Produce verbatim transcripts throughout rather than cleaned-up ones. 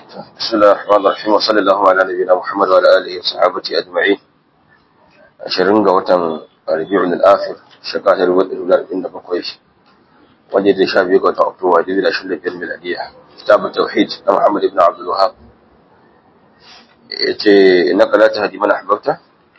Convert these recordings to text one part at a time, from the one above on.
بسم الله الرحمن الرحيم وصلى الله على نبينا محمد وعلى اله وصحبه اجمعين. ashirin ga watan Rabiul Akhir shekara ta dubu ɗaya da arba'in da bakwai wanda zai sha biyu ga watan Oktoba dubu da ashirin da biyar miladiya. Kitabut Tauhid na Muhammad ibn Abdul Wahhab yace innaka la tahdi man ahbabta.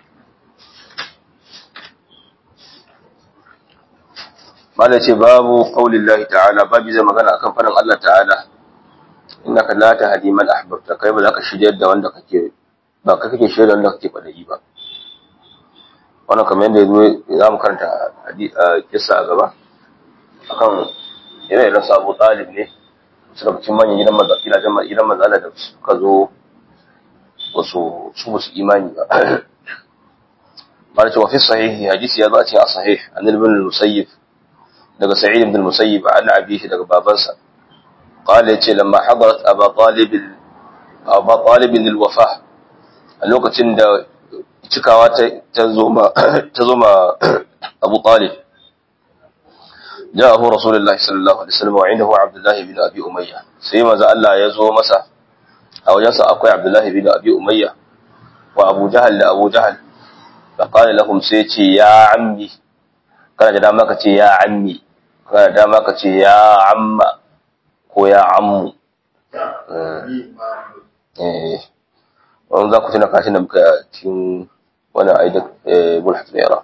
Mala ce babu qaulillahi ta'ala babu zai magana akan faɗin Allah ta'ala innaka la tahdi man ahbabta, kai ba za ka shiryar da wanda kake ba kai kake shiryar da wanda kake kwadayi ba. Wannan kamar yadda yazo za mu karanta kissa a gaba akan ire-iren su Abu Talib ne su daga cikin manyan gidan manzo gidajen gidan manzo Allah da suka zo wasu su musu imani ba. Mala ce wa fi sahihi hadisi ya zo a cikin as-sahih an ibn al-Musayyib daga Sa'id ibn al-Musayyib an abihi daga babansa qala yace lamma hadarat Abu Talib Abu Talib al-wafa a lokacin da cikawa ta zo ma ta zo ma Abu Talib ja'ahu Rasulullahi sallallahu alaihi wasallam wa indahu Abdullah ibn Abi Umayyah sai manzo Allah ya zo masa a wajensa akwai Abdullah ibn Abi Umayyah wa Abu Jahl da Abu Jahl fa qala lahum sai ce ya ammi kana da dama ka ce ya ammi kana da dama ka ce ya amma ko ya ammu eh wannan za ku tuna kashin da muka cikin wannan aidan mulhat al-i'rab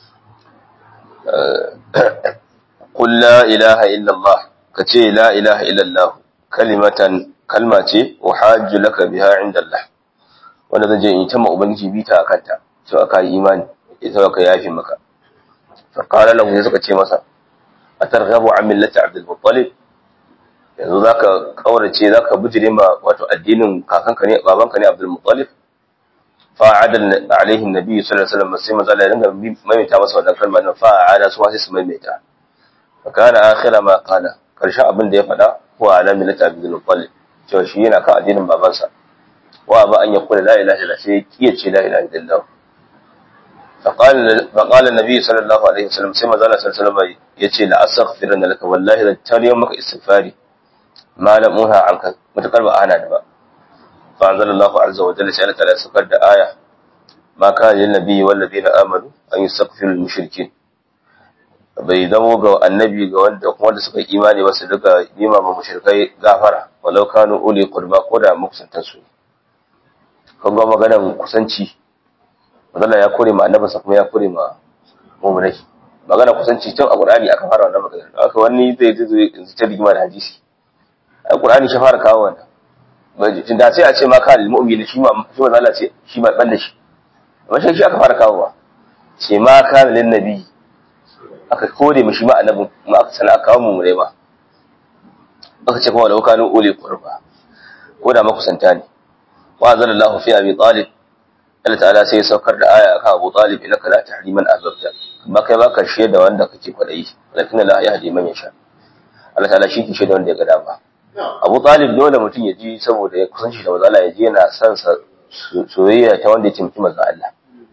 qul la ilaha illa Allah kace la ilaha illa Allah kalimatan kalma ce uhajju laka biha inda Allah wanda zan je in ta ma ubangiji bita akan ta to aka yi imani ita ka yafi maka fa qala lahu suka ce masa atarghabu an millati Abdul Muttalib, yanzu zaka kaurace zaka bijire ma wato addinin kakanka ne babanka ne Abdul Muttalib. Fa'ada alaihi annabi sallallahu alaihi wasallam sai manzo Allah ya dinga maimaita masa wannan kalma nan fa'ada su sai su maimaita. Fa kana akhira ma qala karshen abin da ya faɗa huwa ala millati Abdul Muttalib, cewa shi yana kan addinin babansa. Wa ba an yakula la ilaha illallah sai kiyace la ilaha illallah. فقال فقال النبي صلى الله عليه وسلم سيما زال صلى الله عليه وسلم يتي لا استغفرن لك والله اذا تار يوم مك استغفاري ما لم انها عنك متقرب انا دبا فانزل الله عز وجل سألت على سكر آية ما كان للنبي والذين امنوا ان يستغفروا للمشركين bai zamo ga annabi ga wanda kuma wanda suka yi imani ba su daga nima ba mushrikai gafara walau kanu uli qurba ko da mukusantan su kan ga maganar kusanci Allah ya kore ma annabinsa kuma ya kore ma mu'minai magana kusanci tun a Qur'ani aka fara wannan magana haka wani zai zai ta rigima da hadisi a Qur'ani shi fara kawo wannan tun da sai a ce ma ka lil mu'min shi ma shi ma Allah ce shi ma banda shi amma shi aka fara kawowa ce ma ka lil nabi aka kore mu shi ma annabin kuma aka sana kawo mu mu'minai ba aka ce kuma law kanu uli qurba ko da makusanta ne wa azallallahu fi abi talib Allah ta'ala sai ya saukar da aya akan Abu Talib innaka la tahdi man ahbabta, amma kai baka shirye da wanda kake kwadayi lakin la yahdi man yasha. Allah ta'ala shi ke shirye da wanda ya ga dama. Abu Talib dole mutum ya ji saboda ya kusanci da manzo Allah ya ji yana son sa soyayya ta wanda ya cimki manzo Allah.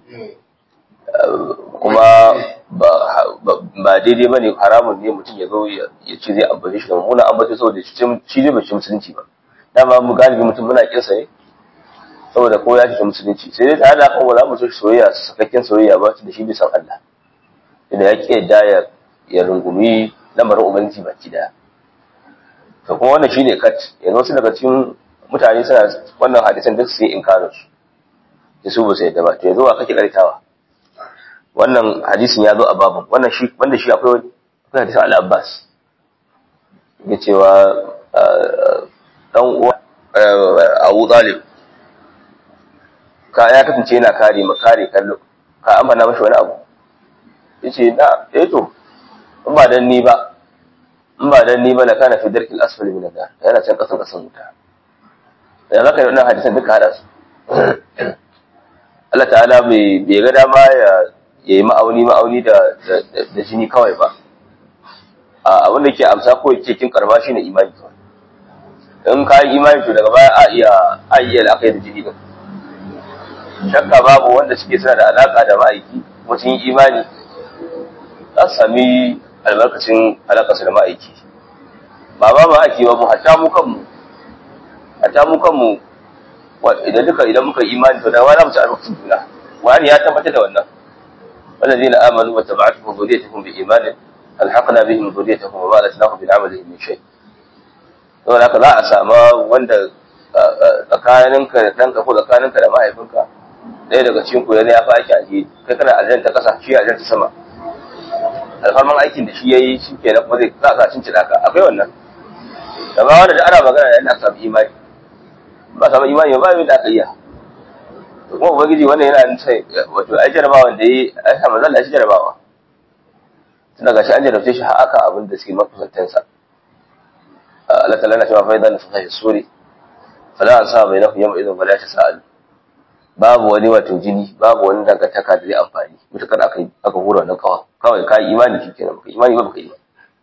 Kuma ba ba daidai bane haramun ne mutum ya zo ya ci zai ambace shi da mummuna ambace saboda shi zai bace musulunci ba. Dama mu galibi mutum muna kinsa ne saboda ko ya fita musulunci sai dai tare da haka ba za mu so soyayya sakakken soyayya ba da shi bisan Allah idan ya ke da ya ya rungumi lamarin ubangiji baki daya to kuma wannan shine kat yanzu su daga cikin mutane suna wannan hadisan duk sai inkarin su sai su ba sai da ba to yanzu wa kake karitawa wannan hadisin ya zo a babun wannan shi wanda shi akwai akwai hadisin al-Abbas ya cewa dan uwa Abu Talib ka ya kasance yana kare ma kare kallo ka amfana mashi wani abu yace na eh to in ba dan ni ba in ba dan ni ba la kana fi darkil asfali min an-nar yana can kasan kasan wuta ya zaka yi wannan hadisan duka hada su Allah ta'ala bai bai ga dama ya yayi ma'auni ma'auni da da jini kawai ba a abin da ke amsa ko yake kin karba shi ne imani kawai in ka yi imani to daga baya a iya a iya al'akai da jini din shakka babu wanda suke suna da alaka da ma'aiki kuma sun yi imani za su sami albarkacin alakarsu da ma'aiki ba ba ma'aiki ba mu hatta mu kanmu a ta mu kanmu idan duka idan muka imani to da wani mu ci albarkacin juna wani ya tabbatar da wannan والذين آمنوا واتبعتهم ذريتهم بإيمان ألحقنا بهم ذريتهم وما ألتناهم من عملهم من شيء. saboda haka za a sama wanda tsakaninka da ɗanka ko tsakaninka da mahaifinka ɗaya daga cikin ku yana ya fi aiki alheri kai kana aljan ta ƙasa shi aljan ta sama alfarman aikin da shi ya yi shi ke na kuma zai za a cin cina ka akwai wannan da ba wanda da ana magana da yana samu imani ba samu imani ba yi da aka iya kuma ubangiji wannan yana sai wato ai jarabawa da yi ai sa manzon Allah shi jarabawa tun daga shi an jarabce shi har aka abin da suke makusantansa Allah ta'ala na cewa fa idan fa suri fala ansa bainahu yawma idan wala tasal babu wani wato jini babu wani dangantaka da zai amfani mutakar aka aka hura wannan kawa kawai kai imani shikenan baka imani ba baka yi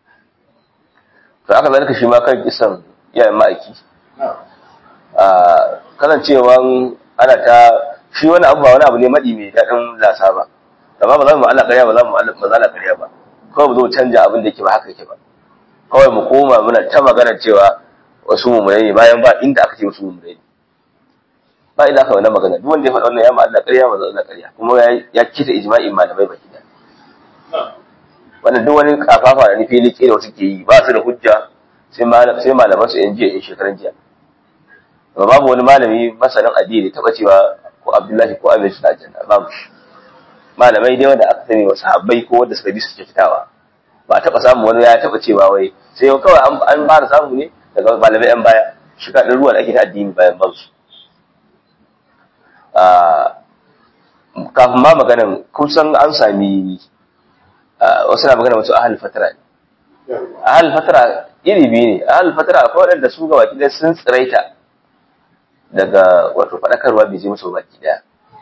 to aka zalika shi ma kan kisan yayin ma'aiki a kasancewan ana ta shi wani abu ba wani abu ne madi mai dadin lasa ba amma ba za mu Allah ƙarya ba za mu Allah ba za ƙarya ba kawai mu zo canja abin da yake ba haka yake ba kawai mu koma muna ta magana cewa wasu mummunai ne bayan ba inda aka ce wasu mummunai ne ba inda aka wannan magana duk wanda ya faɗa wannan ya ma Allah ƙarya ba za ƙarya kuma ya kita ijma'in malamai baki da wannan duk wani kafafa da nufi liƙe da wasu ke yi ba su da hujja sai malaman su yan jiya in shekaran jiya amma babu wani malami masanin addini taɓa cewa ko Abdullahi ko Amir su da aljanna babu malamai dai wanda aka sani wasu habbai ko wanda suka bi su kyautatawa ba a taɓa samu wani ya taɓa cewa wai sai kawai an fara samu ne daga malamai yan baya shiga ɗin ruwa da ake ta addini bayan bansu kafin ma maganan kusan an sami wasu na magana wasu ahal fatara ne ahal fatara iri biyu ne ahal fatara akwai waɗanda su ga baki ɗaya sun tsiraita daga wato faɗakarwa bai je musu baki ɗaya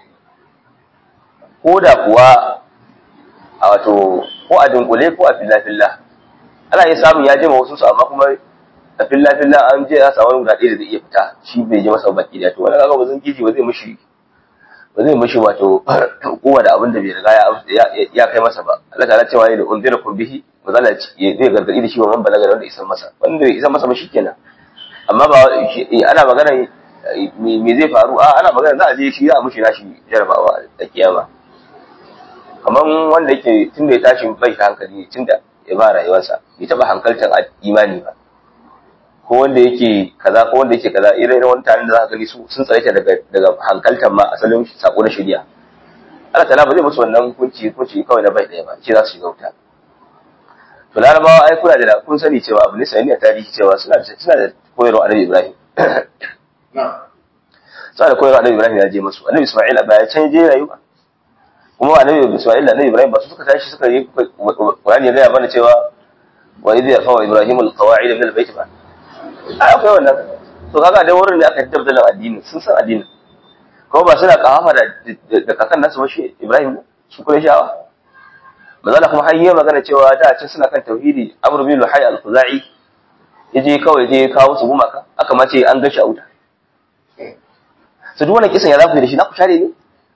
ko da kuwa a wato ko a dunkule ko a filla-filla ana iya samun ya je ma wasu su amma kuma a filla-filla an je ya samu guda ɗaya da zai iya fita shi bai je masa baki ɗaya to wani kaga ba zan giji ba zai mishi ba zai mishi wato hukuma da abin da bai riga ya kai masa ba Allah ta cewa ya da unzira kun bihi mazala zai gargadi da shi wa man balaga wanda isan masa wanda bai isan masa ba shikenan amma ba ana magana me zai faru a ana magana za a je shi za a mishi nashi jarabawa da kiyama kamar wanda yake tunda ya tashi bai ta hankali tunda ya ba rayuwarsa bai taba hankaltar imani ba ko wanda yake kaza ko wanda yake kaza irin wani tarin da za ka gani su sun tsare daga daga hankaltar ma asalin sako na shari'a Allah ta'ala ba zai musu wannan hukunci hukunci kawai na bai daya ba shi za su shiga wuta to larabawa ai kuna da kun sani cewa abu ne sai ne tarihi cewa suna suna da koyarwa Annabi Ibrahim na'am sai da koyarwa Annabi Ibrahim ya je musu Annabi Isma'il ba ya canje rayuwa kuma Annabi Isma'il da Annabi Ibrahim ba su suka tashi suka yi Qur'ani ya ga mana cewa wa idh yarfa'u Ibrahim al-qawa'id min al-bayt ba ai akwai wannan to kaga da wurin da aka tabbatar addini sun san addini ko ba suna kafafa da da kakan nasu ba shi Ibrahim su kure shawa mazala kuma har yi magana cewa da ce suna kan tauhidi Amr bin Luhay al-Khuzai yaje kawai je kawo su gumaka aka ma ce an gashi a wuta su duk wannan kisan ya zaku da shi na ku share ne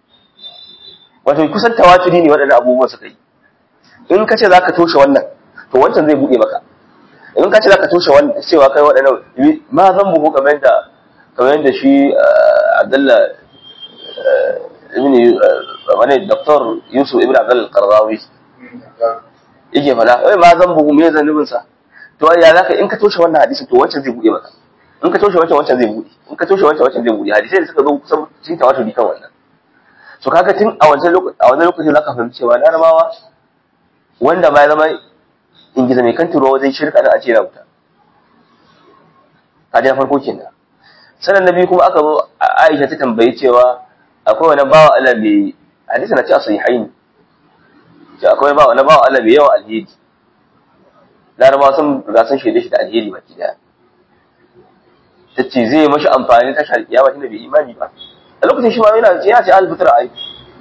wato kusan tawaturi ne waɗannan abubuwan suka yi in ka ce zaka toshe wannan to wancan zai bude maka in ka ce zaka toshe wannan cewa kai waɗannan ma zan buhu kamar da kamar da shi Abdullah ibn wani Doctor Yusuf ibn Abdul Qardawi yake fada wai ma zan bugu me zanubin sa to ya zaka in ka toshe wannan hadisin to wancan zai bude maka in ka toshe wancan wancan zai bude in ka toshe wancan wancan zai bude hadisai da suka zo kusan cikin tawaturi kan wannan so kaga tun a wancan lokaci a wannan lokacin zaka fahimci cewa larabawa wanda ma ya zama ingiza mai kan turo wajen shirka da a ce na wuta kaji na farko kenan sanan nabi kuma aka zo Aisha ta tambayi cewa akwai wani bawa Allah mai hadisi na ce a sahihaini ce akwai bawa wani bawa Allah mai yawa alheri larabawa sun riga sun shaide shi da alheri baki daya tace zai mashi amfani ta shar kiyama tunda bai imani ba a lokacin shi ma yana ce ya ce al-fitra ai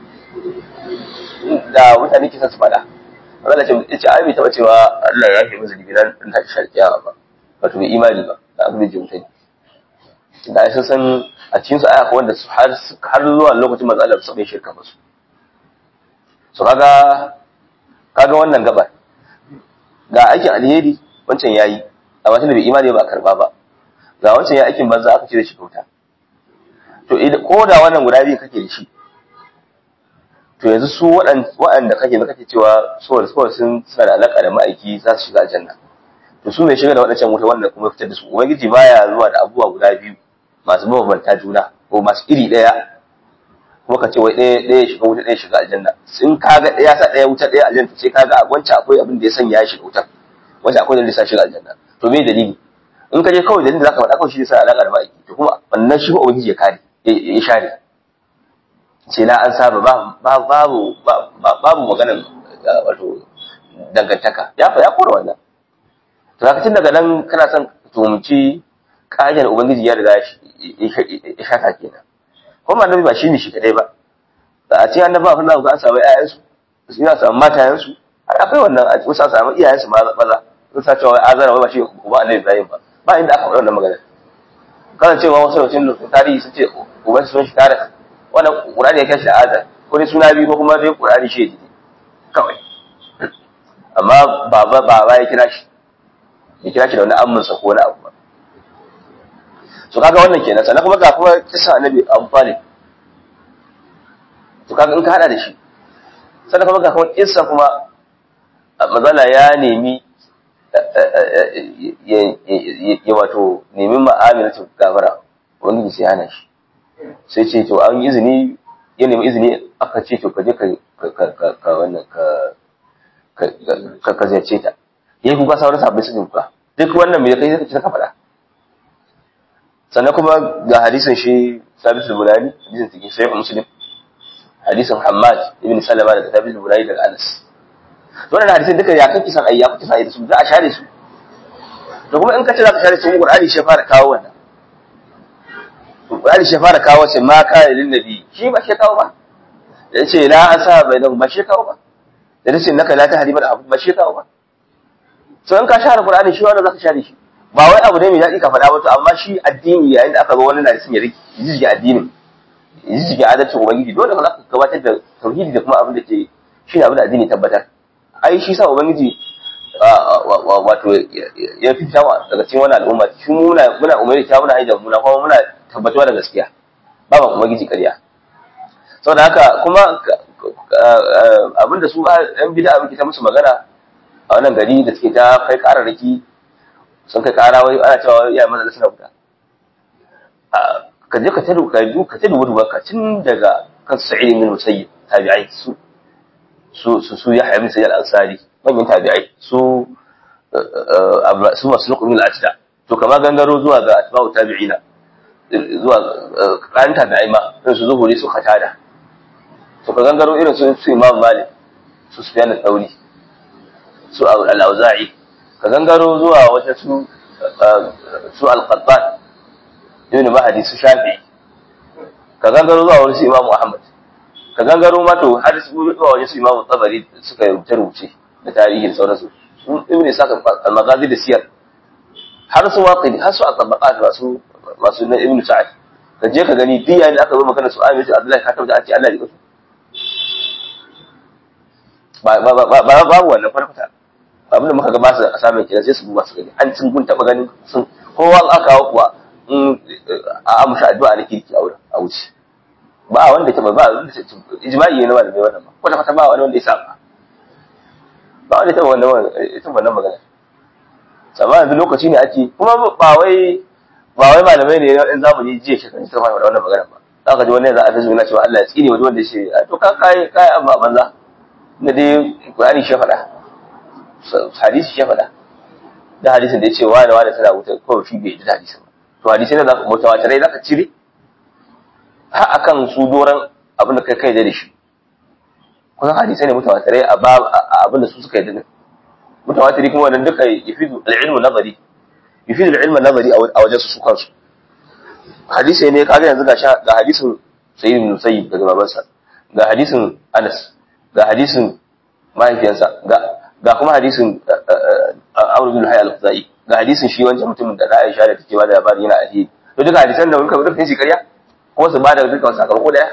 da mutane kisan su fada Allah ce ce ai bai taba cewa Allah ya yi masa dibinan din ta shar kiyama ba wato bai imani ba da abin da jin da sun san a cikin su aya ko wanda su har har zuwa lokacin manzo Allah su bai shirka ba su so kaga kaga wannan gabar ga aikin alheri wancan yayi amma tunda bai imani ba karba ba ga wancan ya aikin banza aka cire shi kauta. To idan ko da wannan guda biyu kake da shi, to yanzu su waɗanda kake da kake cewa saboda saboda sun suna da alaka da ma'aiki za su shiga aljanna, to su ne shiga da waɗancan wuta wanda kuma fitar da su. Ubangiji baya zuwa da abubuwa guda biyu masu mabambanta juna ko masu iri ɗaya kuma ka ce wai ɗaya ɗaya shiga wuta ɗaya shiga aljanna. In ka ga ɗaya sa ɗaya wuta ɗaya aljanna sai ka ga wancan akwai abin da ya sanya ya shiga wutar, wancan akwai dalilin sa shiga aljanna. To me dalili? In ka je kawai dalilin da zaka faɗa kawai shi ne sa alaka da ma'aiki, to kuma wannan shi ba ubangiji ya kare ya share. Ce la an saba ba babu babu maganar wato dangantaka ya fa ya kora wannan. To haka tun daga nan kana son tumci kaidar ubangiji ya riga ya shaka kenan. Kuma annabi ba shine shi kadai ba, da a ce annaba fa za an samu ƴaƴan su su ina samu matayen su, har akwai wannan a wasu an samu iyayen su maza sun sa cewa azara wai ba shi uba annabi Ibrahim ba, ba inda aka faɗa wannan magana. Kana cewa wasu lokacin tarihi sun ce uban sun shi tare wannan Qur'ani ya kai shi azar ko dai suna biyu ko kuma dai Qur'ani shi ne kawai. Amma baba baba ya kira shi ya kira shi da wani amman sa ko wani abu ba. So kaga wannan kenan, sannan kuma ga kuma kisa annabi Abu Talib, to kaga in ka hada da shi, sannan kuma ga kuma kissa kuma mazala ya nemi ya wato nemi ma'amilatu gafara wani sai hana shi, sai ce to an izini ya nemi izini aka ce to kaje ka ka wannan ka ka ka ziyarce ta, yayi kuka sauran sabbin su kuka duk wannan me kai sai ka faɗa. Sannan kuma ga hadisin shi Sabit al-Bunani, hadisin cikin Sahih Muslim, hadisin Hammad ibn Salama da Sabit al-Bunani daga Anas. To wannan hadisin duka ya kake san ayya kuke sai da su za a share su. To kuma in ka ce za ka share su Qur'ani shi fara kawo wannan. Qur'ani shi fara kawo sai ma kana lin nabi, shi ba shi kawo ba. Da yace la asaba bainahu ba shi kawo ba. Da yace naka la tahdi ba ba shi kawo ba. So in ka share Qur'ani shi wannan za ka share shi. Ba wai abu ne mai daɗi ka faɗa ba to amma shi addini yayin da aka zo wani na sun ya riki jiji addinin jiji adalcin ubangiji dole ka zaka gabatar da tauhidi da kuma abin da ke shi ne abin da addini tabbatar. Ai shi sa ubangiji wato ya fita daga cikin wannan al'umma shi muna muna umairi ta muna aida muna kuma muna tabbatuwa da gaskiya ba ba ubangiji ƙarya. Saboda haka kuma abin da su ɗan bid'a muke ta musu magana a wannan gari da suke ta kai ƙararraki sun kai kara wai ana cewa ya maza suna wuta. Ka je ka tadu ka du ka tadu wudu ka tun daga kan Sa'id ibn Musayyib tabi'ai su su su su Yahya ibn Sa'id al-Ansari manyan tabi'ai su su Masruq ibn al-Ajda, to kama gangaro zuwa ga atba'u tabi'ina zuwa kan tabi'ai ma sai su zuhuri su Qatada, to ka gangaro irin su su Imam Malik su Sufyan al-Thawri su al-Auza'i, ka gangaro zuwa wata su su al-Qattan ibn Mahdi su Shafi'i, ka gangaro zuwa wani su Imam Ahmad, ka gangaro ma to har su zuwa wani su Imam Tabari suka rubuce rubuce da tarihin sauransu, ibn Sa'd al-Maghazi da Siyar, har su Waqidi har su al-Tabaqat masu masu na ibn Sa'd, ka je ka gani duk yayin da aka zo magana su Amir Abdullahi ka tabbata a ce Allah ya kasu ba ba ba babu wannan farfata. Abinda muka ga ba su a samun kira sai su buba su gani an cin gun taba ganin sun kowa aka kawo kuwa a amsa addu'a da kirki a wurin a wuce ba wanda ta ba ijma'i ne wanda bai wannan ba ko da fata ba wani wanda ya saba ba wanda ta wannan ita wannan magana. Amma yanzu lokaci ne ake kuma ba wai ba wai malamai ne in zamani jiya shekaru ta fara wannan magana ba, za ka ji wani za a tazo yana cewa Allah ya tsine wani wanda ya ce to ka kai kai amma banza da dai Qur'ani shi faɗa hadisi shi faɗa da hadisin da ya ce wa da wani tana wuta kawai shi bai da hadisin ba, to hadisi ne za ka mutawatirai za ka cire har akan su doran abin da kai kai da shi kusan hadisai ne mutawatirai a abin da su suka yi da mutawatiri kuma wannan duka yafidu al-ilmu nazari yafidu al-ilmu nazari a wajen su kansu. Hadisi ne kaga yanzu ga ga hadisin Sayyid ibn Musayyib daga babansa, ga hadisin Anas, ga hadisin mahaifiyansa, ga ga kuma hadisin Amr ibn Hayy al-Khuzai, ga hadisin shi wancan mutumin da Aisha da take ba da labari yana aji. To duka hadisan da muka rubuta shi ƙarya ko su ba da duka sakamako daya.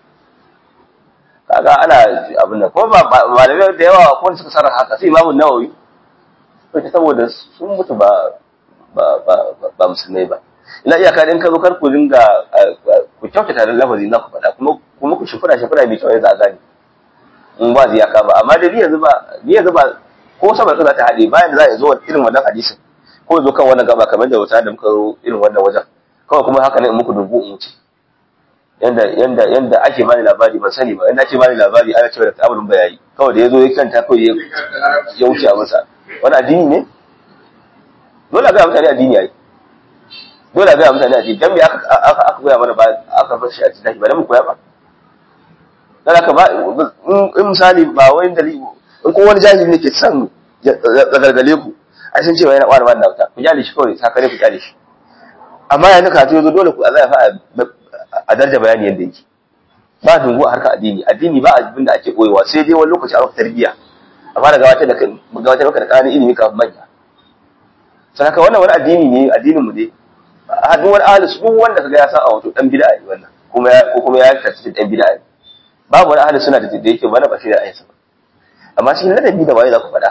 Kaga ana abin nan kuma ba malamai da yawa ko suka sarrafa haka sai Imam Nawawi ko ta saboda sun mutu ba ba ba ba musulmai ba. ina iyaka din ka zo kar ku dinga ku kyautata da lafazi na ku faɗa kuma kuma ku shifura shifura mai kyau ya za a gane in ba zai yaka ba amma da ni yanzu ba ni yanzu ba ko sama za ta haɗe bayan da za a zo irin wannan hadisin ko zo kan wannan gaba kamar da wata da muka zo irin wannan wajen kawai kuma haka ne in muku dubu in wuce yanda yanda yanda ake bani labari ban sani ba yanda ake bani labari ana cewa da ta'amulin bayani kawai da yazo ya kanta kawai ya wuce a masa wani addini ne dole ga mutane addini yayi dole ga mutane addini dan me aka aka aka koya mana ba aka bar shi a cikin ba dan mu koya ba dan haka ba in misali ba wani dalili in ko wani jahili ne ke san ya gargale ku ai sun ce yana wani wannan wuta ku jali shi kawai sakare ku jali shi amma yanzu ka to dole ku azaya fa a darja bayani yadda yake ba dungu a harkar addini addini ba abin da ake koyewa sai dai wani lokaci a maka tarbiyya amma da gabatar da gabatar maka da kanin ilimi kafin manya sai haka wannan wani addini ne addinin mu ne a hadin wani ahlus duk wanda kaga ya san a wato dan bid'a ne wannan kuma ya ko kuma ya tace dan bid'a ne babu wani ahlus sunna da da yake bana ba shi da ayyuka amma shi ladabi da waye za ku faɗa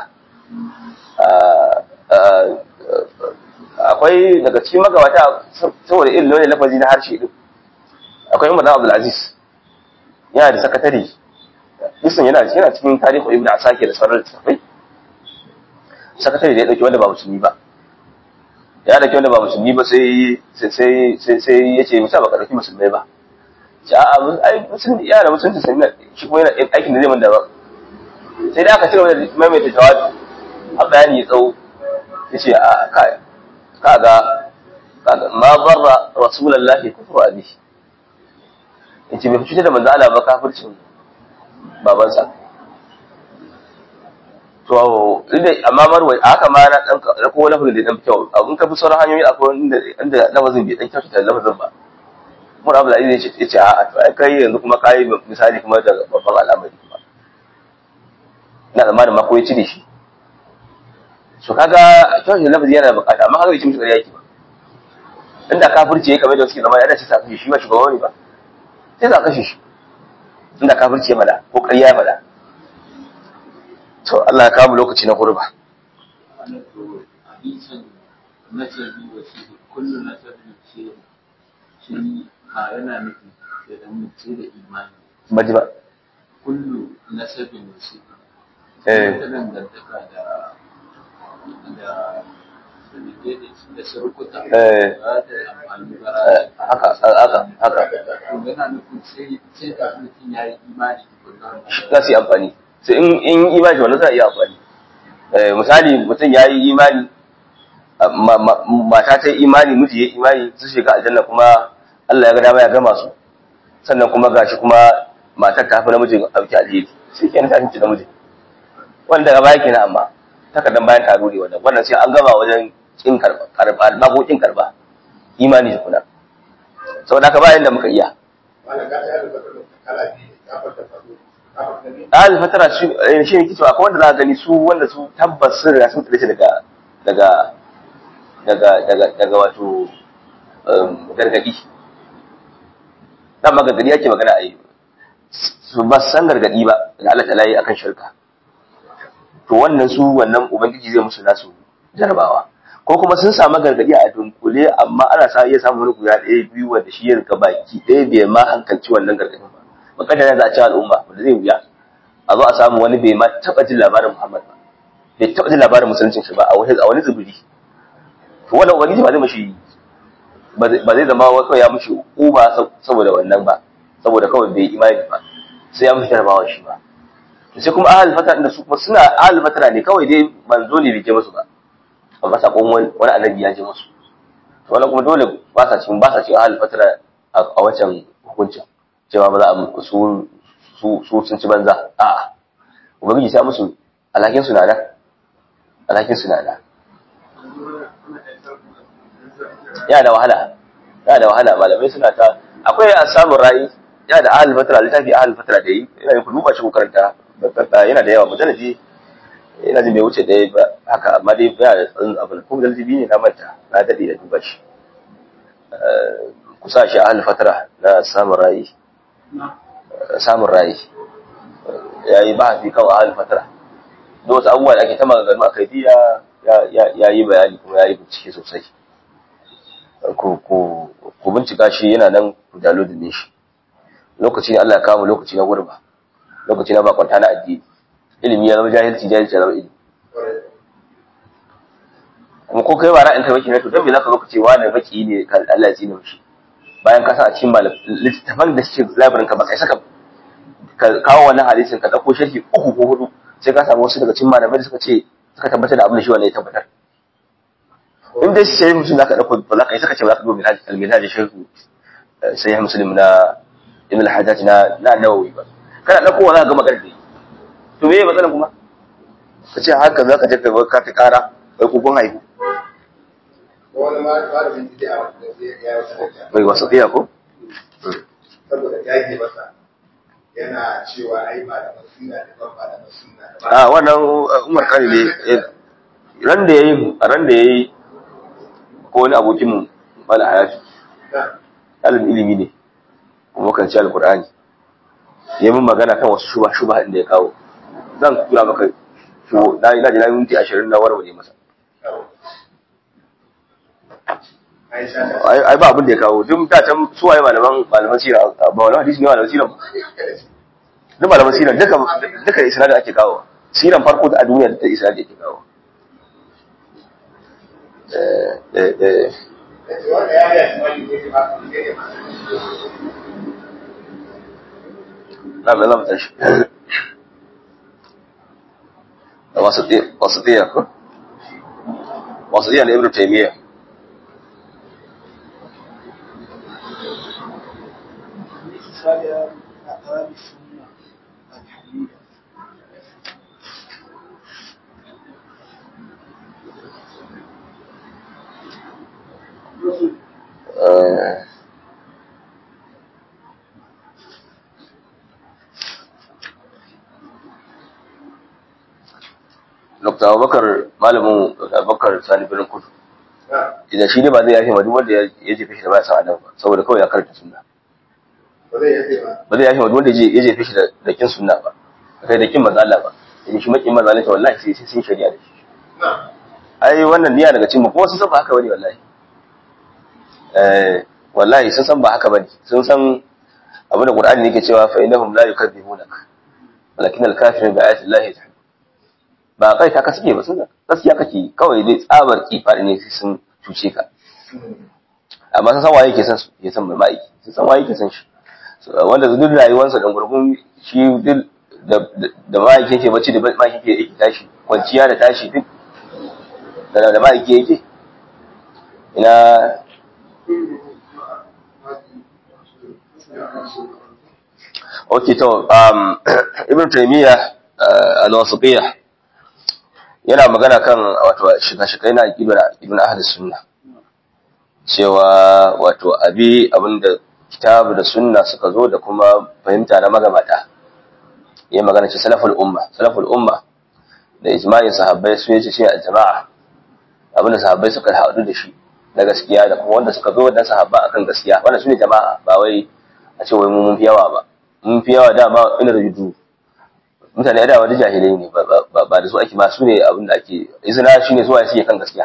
akwai daga cikin magabata saboda ilimin lafazi na harshe din akwai Umar Abdul Aziz yana da sakatare isan yana yana cikin tarihi Ibn Asakir da sauran littafai sakatare da ya dauki wanda ba musulmi ba ya dauki wanda ba musulmi ba sai sai sai sai yace musa ba ka dauki musulmai ba ce a'a ai musulmi yana musulunci sai na shi kuma yana aikin da zai manda ba sai da aka cire wanda maimaita jawabi a bayani ya tsawo yace a kai kaga kaga ma barra rasulullahi kufru abi yace bai fice da manzo Allah ba kafircin babansa to idan amma marwai haka ma na dan da ko lafazin da dan kyau abun ka fi sauran hanyoyi akwai inda inda lafazin bai dan kyau da lafazin ba Umar Abdul Aziz yace yace a to ai kai yanzu kuma kai misali kuma da babban al'amari kuma ina da malama ko ya ci da shi so kaga kyau da lafazi yana bukata amma kaga bai ci mishi ƙarya yake ba inda kafirci yake kamar da suke zama ya dace sa shi ba shugaba ne ba sai za kashe shi inda kafirci ya mada ko ƙarya ya mada to Allah ya kawo lokaci na gurba baji ba kullu nasabin wasi eh dangantaka da da da surkuta eh haka haka haka yana nufin sai sai da mutum ya yi imani za su yi amfani sai in in imani wannan za a iya amfani eh misali mutum ya yi imani mata ta yi imani miji ya yi imani su shiga aljanna kuma Allah ya ga dama ya gama su sannan kuma gashi kuma matar ta fi namijin auki alheri sai kenan ta cinci namijin wanda daga baya kenan amma takardan bayan taro ne wannan wannan sai an gama wajen kin karba karba ba ko kin karba imani da kuna saboda haka bayan da muka iya al fatara shi shi ne kicewa akwai wanda za ka gani su wanda su tabbas sun riga sun tsare daga daga daga daga daga wato gargadi dan magargadi yake magana ai su ba san gargadi ba da Allah ta layi akan shirka to wannan su wannan ubangiji zai musu nasu jarabawa ko kuma sun samu gargadi a dunkule amma ana sa iya samu wani guda ɗaya biyu wanda shi ya rika baki ɗaya bai ma hankalci wannan gargadin ba makadar za a ci al'umma wanda zai wuya a zo a samu wani bai ma taɓa jin labarin Muhammad ba bai taɓa jin labarin musuluncin shi ba a wani a wani zuburi to wannan ubangiji ba zai mashi ba zai zama wai ya mushi uba saboda wannan ba saboda kawai bai imani ba sai ya mushi jarabawa shi ba sai kuma ahal fata da su kuma suna ahal fata ne kawai dai manzo ne bai je musu ba amma sakon wani annabi ya je musu to wannan kuma dole ba sa cikin ba sa cikin ahal fata a wancan hukuncin cewa ba za a su su su sun ci banza a'a ubangiji sai musu alhakin su na da alhakin su na da ya da wahala ya da wahala malamai suna ta akwai samun ra'ayi ya da ahal fatra littafi ahal fatra da yi ina yin duba shi ko karanta yana da yawa mujalladi ina jin bai wuce da ba haka amma dai ya da tsan abin ko mujalladi ne na manta na dade da duba shi kusa shi ahal fatra na samun ra'ayi samun ra'ayi yayi ba fi kawai ahal fatra da wasu abubuwa da ake ta maganganu akai ya ya yi bayani kuma ya yi bincike sosai ku ku ku bincika shi yana nan ku download din shi lokaci ne Allah ya kawo lokaci na gurba lokaci na bakwanta na addini ilimi ya zama jahilci jahilci ya zama ilimi kuma ko kai ba ra'ayin kai baki ne to dan me zaka zo ka ce wani baki ne Allah ya tsine mishi bayan ka sa a cikin malam littafan da suke labarin ka ba kai saka ka kawo wannan hadisin ka dauko sharhi uku ko hudu sai ka samu wasu daga cikin malamai da suka ce suka tabbatar da abin da shi wannan ya tabbatar in dai sai mutum zaka dauko ba za ka yi saka ce ba za ka dubi al-minhaj shaykhu sai muslim na ibn al-hajjaj na na nawawi ba kana dauko wala ga magana dai to me matsalan kuma kace haka zaka je ka ka kara kai ku kun haihu wani malamin da ya bai wasu iya ko saboda yage masa yana cewa ai malaman sunna da ban malaman sunna a wannan Umar Kani ne ran da yayi ran da yayi ko wani abokin mu mala hayati alim ilimi ne kuma kan ci alqur'ani yayin mun magana kan wasu shuba shuba inda ya kawo zan tura maka to na ina da minti ashirin na warware masa ai ba abin da ya kawo duk da can su waye malaman malaman sira ba wani hadisi ne malaman sira duk malaman sira duka duka isnad ake kawo siran farko da a duniya da isnad ake kawo eh eh eh na me lam tashi wasatiya wasatiya ko wasatiya ne ibnu taymiyyah على أقوال السنة الحديثة Dokta Abubakar malamin Abubakar Sani Birnin Kudu idan shi ne ba zai yafe ma duk wanda ya jefe shi da ba sa adam ba saboda kawai ya karanta sunna ba zai yafe ba ba zai yafe ma duk wanda ya jefe shi da kin sunna ba kai da kin manzo Allah ba in shi makin manzo Allah wallahi sai sai sun shari'a da shi ai wannan niyya daga cikin mu kuma sun san ba haka bane wallahi eh wallahi sun san ba haka bane sun san abin da Qur'ani yake cewa fa innahum la yukadzibunak walakin al-kafirun bi ayati Allah yajhadun ba kai ta kasake ba sun gaskiya kake kawai dai tsabar kifari ne sun cuce ka amma sun san waye yake san su ya san mai mai sun san waye yake san shi wanda duk rayuwarsa da gurgun shi duk da da mai yake bacci da mai yake yake tashi kwanciya da tashi duk da da mai yake yake ina okay to um ibn taymiyyah al-wasitiyah yana magana kan wato shiga-shigai na ibn ahli sunna cewa wato abi abinda kitabu da sunna suka zo da kuma fahimta na magabata yayin magana ce salaful umma salaful umma da ijma'in sahabbai su yace shi al-jama'a abinda sahabbai suka haɗu da shi na gaskiya da kuma wanda suka zo da sahabba akan gaskiya wannan sune jama'a ba wai a ce wai mu mun fi yawa ba mun fi yawa da ba ina rujudu mutane da wani jahilai ne ba da su ake ba su ne abin da ake izina shi ne zuwa shi kan gaskiya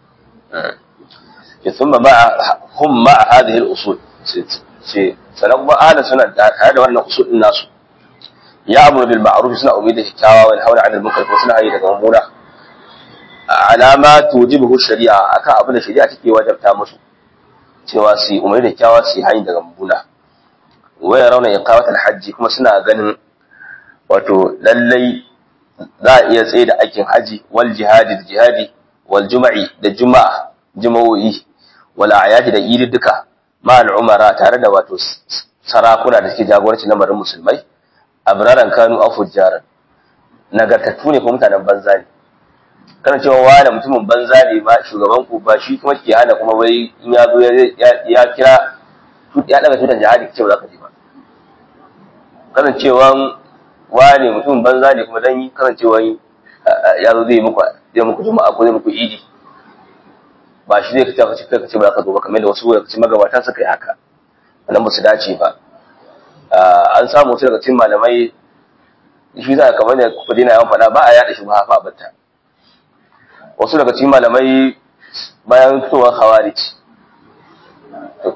ya thumma ma'a hum ma'a hadhihi al-usul ce sanan kuma ahli suna tare da wannan usul din nasu ya amuru bil ma'ruf suna ummi da kyakkyawa wal hawla 'anil munkar ko suna hayi daga mummuna alama tujibu shari'a akan abin da shari'a take wajabta musu cewa su ummi da kyakkyawa su hayi daga mummuna wa yarawna iqamat al-hajj kuma suna ganin wato lallai za a iya tsaye da aikin haji wal jihadi da jihadi wal juma'i da juma'a juma'o'i wal ayati da idi duka ma al umara tare da wato sarakuna da suke jagoranci lamarin musulmai abraran kanu aw fujjaran nagartattu ne ko mutanen banza ne kana cewa wani mutumin banza ne ba shugaban ku ba shi kuma ke hana kuma wai in ya zo ya kira ya daga tutan jihadi kace ba za ka je ba kana cewa wane mutum banza ne kuma dan kasancewa ya zo zai muku zai muku juma'a ko zai muku idi ba shi zai kace kace kace ba ka zo ba kamar da wasu kace magabata suka yi haka wannan ba su dace ba an samu su daga cikin malamai shi za ka kamar da ku dina yawan fada ba a yada shi ba fa batta wasu daga cikin malamai bayan fitowar khawarij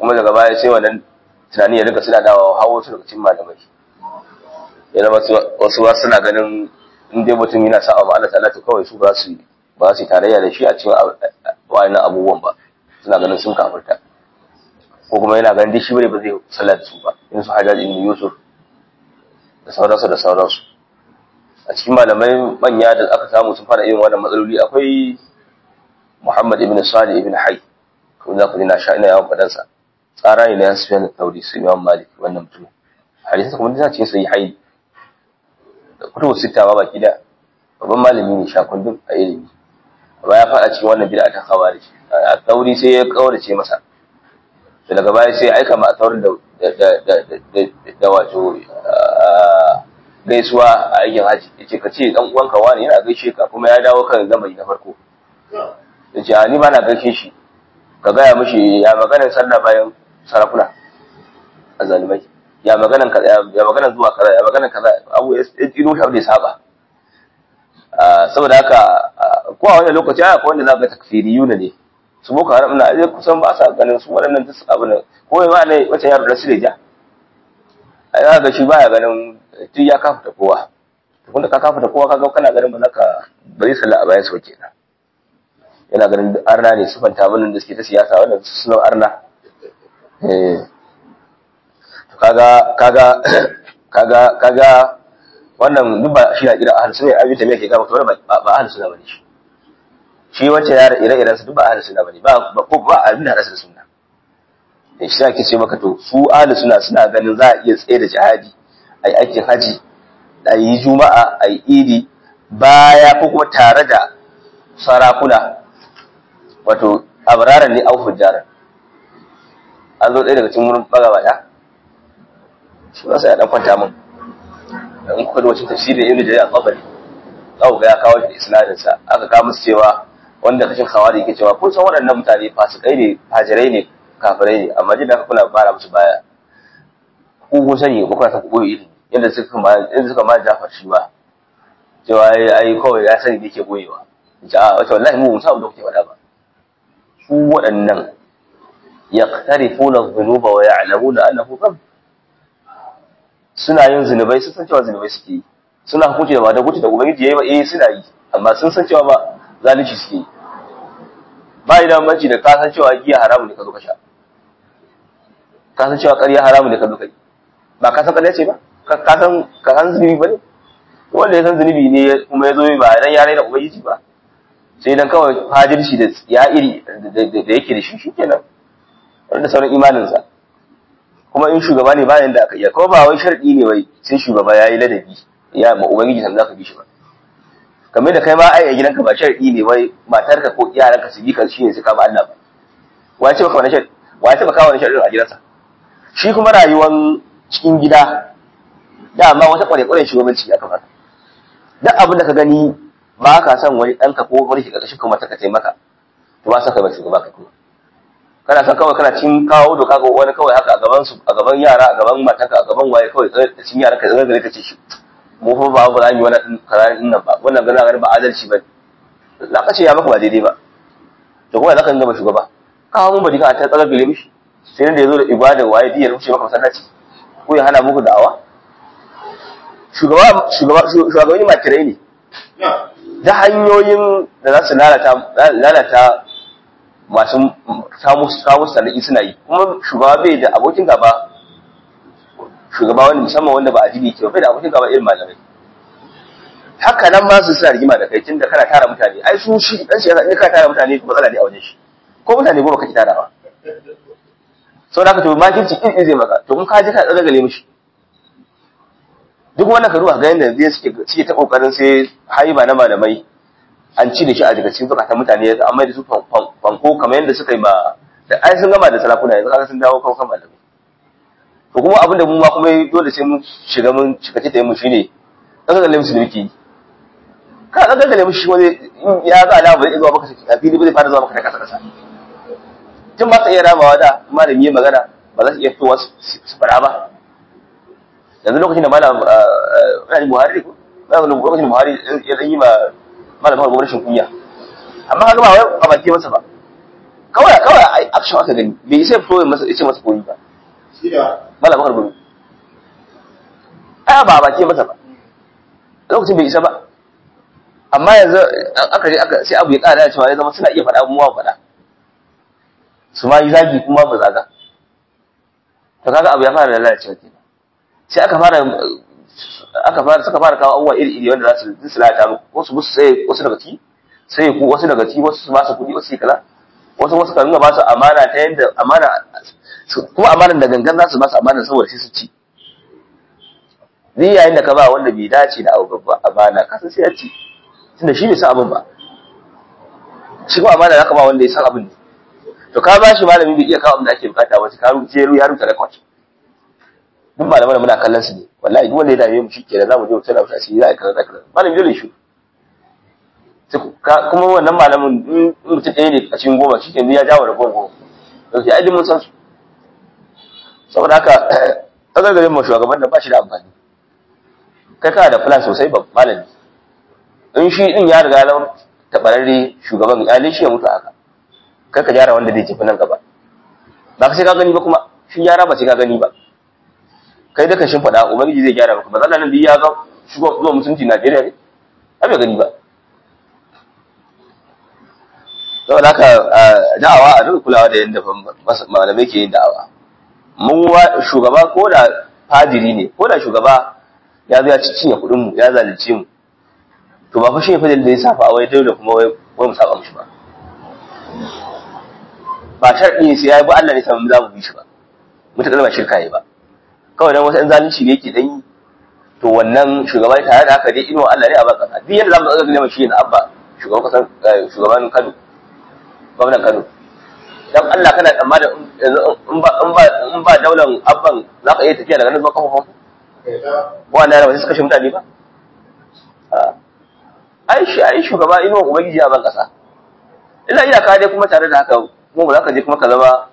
kuma daga baya sai wannan tunani ya rika suna dawo hawo su daga cikin malamai ya zama wasu wasu suna ganin in dai mutum yana sa'a ma Allah ta'ala to kawai su ba su ba su tarayya da shi a cikin wannan abubuwan ba suna ganin sun kafirta ko kuma yana ganin shi bane ba zai sallar su ba in su Hajjaj ibn Yusuf da sauransu da sauransu a cikin malamai manya da aka samu sun fara irin wannan matsaloli akwai Muhammad ibn Salih ibn Hayy ko za ku ji na sha ina yawan fadan sa tsara ne na Sufyan al-Thawri sai Imam Malik wannan mutum hadisi kuma da ce sai Hayy da kutubu sita ba baki da babban malami ne shakundun a ilimi ba ya fada cikin wannan bid'a ta khawarij al-Thawri sai ya kaurace masa da daga baya sai aika ma Thawri da da da wato gaisuwa a aikin haji yace ka ce dan uwanka wani yana gaishe ka kuma ya dawo kan lamari na farko yace a ni ba na gaishe shi ka gaya mishi ya maganar sallah bayan sarakuna azalimai ya maganar kaza ya maganar zuwa kaza ya maganar kaza abu ya tsino shi da saba saboda haka ko a wannan lokaci aka wanda zaka takfiriyuna ne su boko haram na ai kusan ba sa ganin su waɗannan duk abu ne ko ma ne wata yaro da sireja ai ga shi baya ganin duk ya kafa kowa to kun da ka kafa kowa kaga kana ganin ba zaka bari sallah a bayan su kenan yana ganin arna ne su fanta mun da suke ta siyasa wannan sunan arna eh to kaga kaga kaga kaga wannan duk ba shi na kira ahlus sunna abin da me yake ga mutum ba ba ahlus sunna bane shi shi wace yare ire-iren su duk ba ahlus sunna bane ba ko ba abin da rasul sunna eh shi ake ce maka to su ahlus sunna suna ganin za a iya tsaye da jihadi ai aikin haji ai juma'a ai idi baya ko kuma tare da sarakuna wato abraran ne au fujjaran an zo ɗaya daga cikin wurin bagabata shi ba sai ya dan kwanta min in kuka da wacin tafsirin ibnu jarir al-qabari za ku ga ya kawo da isnadin sa aka kawo musu cewa wanda kashin khawari yake cewa kun san waɗannan mutane fasikai ne fajirai ne kafirai ne amma jin da kuna bara musu baya ku kun sani ba kuna ta ku boye ilimi yadda suka ma yadda suka ma Jafar shi ba cewa ai ai kawai ya sani da yake boyewa ja wato wallahi mu mun samu da kuke faɗa ba su waɗannan yaqtarifuna adh-dhunuba wa ya'lamuna annahu dhanb suna yin zunubai sun san cewa zunubai suke yi suna hukunci da ba da hukunci da ubangiji yayi ba eh suna yi amma sun san cewa ba zalunci suke yi ba idan manci da ka san cewa giya haramu ne ka zo ka sha ka san cewa ƙarya haramu ne ka zo ka yi ba ka san ƙarya ce ba ka san ka san zunubi ba ne wanda ya san zunubi ne kuma ya zo ba dan ya raina ubangiji ba sai dan kawai fajirci da ya iri da yake da shi shikenan wanda sauran imaninsa kuma in shugaba ne bayan da aka iya kuma ba wai sharadi ne wai sai shugaba yayi ladabi ya ma ubangiji san zaka bi shi ba kamar da kai ma ai a gidanka ba sharadi ne wai matarka ko iyalanka su bi ka shine sai ka ba Allah ba wai ce baka wannan sharadi wai ce baka wannan sharadin a gidansa shi kuma rayuwar cikin gida da amma wata kware-kwaren shugabanci aka fara duk abin da ka gani ba ka san wani ɗanka ko wani shi ƙarƙashin kuma ta ka taimaka to ba sa kai ba shugaba ka kuma kana san kawai kana cin kawo doka ga wani kawai haka a gaban su a gaban yara a gaban matanka a gaban waye kawai da cin yara ka zanga ka ce shi mu fa ba ba za mu yi wannan kararin nan ba wannan gana gani ba adalci ba za ka ce ya maka ba daidai ba to kuma za ka gama shugaba kawo mun bari ka ta tsagar gile mishi sai da yazo da ibada waye diyar wuce maka masallaci ko ya hana muku da'awa shugaba shugaba shugabanni matirai ne da hanyoyin da za su lalata lalata masu samu samu sanadi suna yi kuma shugaba bai da abokin gaba shugaba wanda musamman wanda ba addini ke bai da abokin gaba irin malamai haka nan ba su sa rigima da kai tunda kana tara mutane ai su shi dan siyasa ne ka tara mutane matsala ne a wajen shi ko mutane goma kake tarawa sau da haka to makirci in zai maka to kun ka je ka tsada gale mishi duk wannan karuwa ga yanda zai suke suke ta kokarin sai haiba na malamai an ci da shi a daga cikin zakatan mutane amma da su fanko kamar yadda suka yi ba da ai sun gama da salakuna yanzu kaga sun dawo kan malamai to kuma abinda mu ma kuma dole sai mun shiga mun shiga ta mu shine kaga galle musu duki ka kaga galle musu shi wani ya ga alama bai zuwa maka a fili bai fara zuwa maka kasa kasa tun ba ta iya ramawa da malami ya magana ba za su iya fitowa su fara ba yanzu lokacin da malam eh Buhari ko lokacin da Buhari ya dan yi ma malam Buhari gwamnatin kunya amma kaga ba wai a baki masa ba kawai kawai ai action aka gani bai sai fito masa yace masa koyi ba shi da malam bakar gudu ai ba ba ke masa ba lokacin bai isa ba amma yanzu aka je aka sai abu ya ƙara cewa ya zama suna iya faɗa mu wa faɗa su ma yi zagi kuma ba zaga to kaga abu ya fara lalacewa kenan sai aka fara aka fara suka fara kawo abubuwa iri iri wanda za su su lalata mu wasu musu sai wasu daga ci sai ku wasu daga ci wasu su ba su kuɗi wasu kaza wasu wasu ka nuna ba su amana ta yadda amana kuma amanan da gangan za su ba su amana saboda sai su ci ni yayin da ka ba wanda bai dace da abu ba amana ka san sai ya ci tunda shi bai san abin ba shi kuma amana zaka ba wanda ya san abin ne to ka ba shi malami bai iya kawo abin da ake bukata ba sai ka rubuce ya rubuta record duk malaman da muna kallon su ne wallahi duk wanda ya dame mu shikenan zamu je mu tsaya mu tashi za a kaza kaza malami dole shi kuma wannan malamin in mutum ɗaya ne a cikin goma shikenan ya jawo da gongo to sai ai mun san su saboda haka kaga garin mu shugaban da ba shi da amfani kai kana da plan sosai ba malami in shi din ya riga lawan tabararre shugaban ya shi ya mutu haka kai ka gyara wanda zai tafi nan gaba ba ka sai ka gani ba kuma shi gyara ba sai ka gani ba kai da ka shin fada ubangiji zai gyara maka matsalan nan da ya ga shugaban zuwa musulunci Najeriya ne ai bai gani ba saboda haka da'awa a duk kulawa da yanda malamai ke yin da'awa mu shugaba ko da fadiri ne ko da shugaba ya zo ya cinye kuɗin mu ya zalunce mu to ba fa shi fa da ya safa wai dole kuma wai wai mu saba mishi ba ba sharɗi sai ya bi Allah ne sai mu za mu bi shi ba mutakar ba shirka yi ba kawai dan wasu ɗan zalunci ne yake dan yi to wannan shugaba tare da haka dai inuwa Allah ne a baka duk yadda zamu ga ne shi ne abba shugaban kasan shugaban Kano gwamnan Kano dan Allah kana tsammanin in ba in ba in ba daular abban za ka iya tafiya daga nan zuwa kafa wannan ne suka shi mutane ba ai shi ai shugaba inuwa ubangiji a ban kasa illa iyaka dai kuma tare da haka kuma ba za ka je kuma ka zama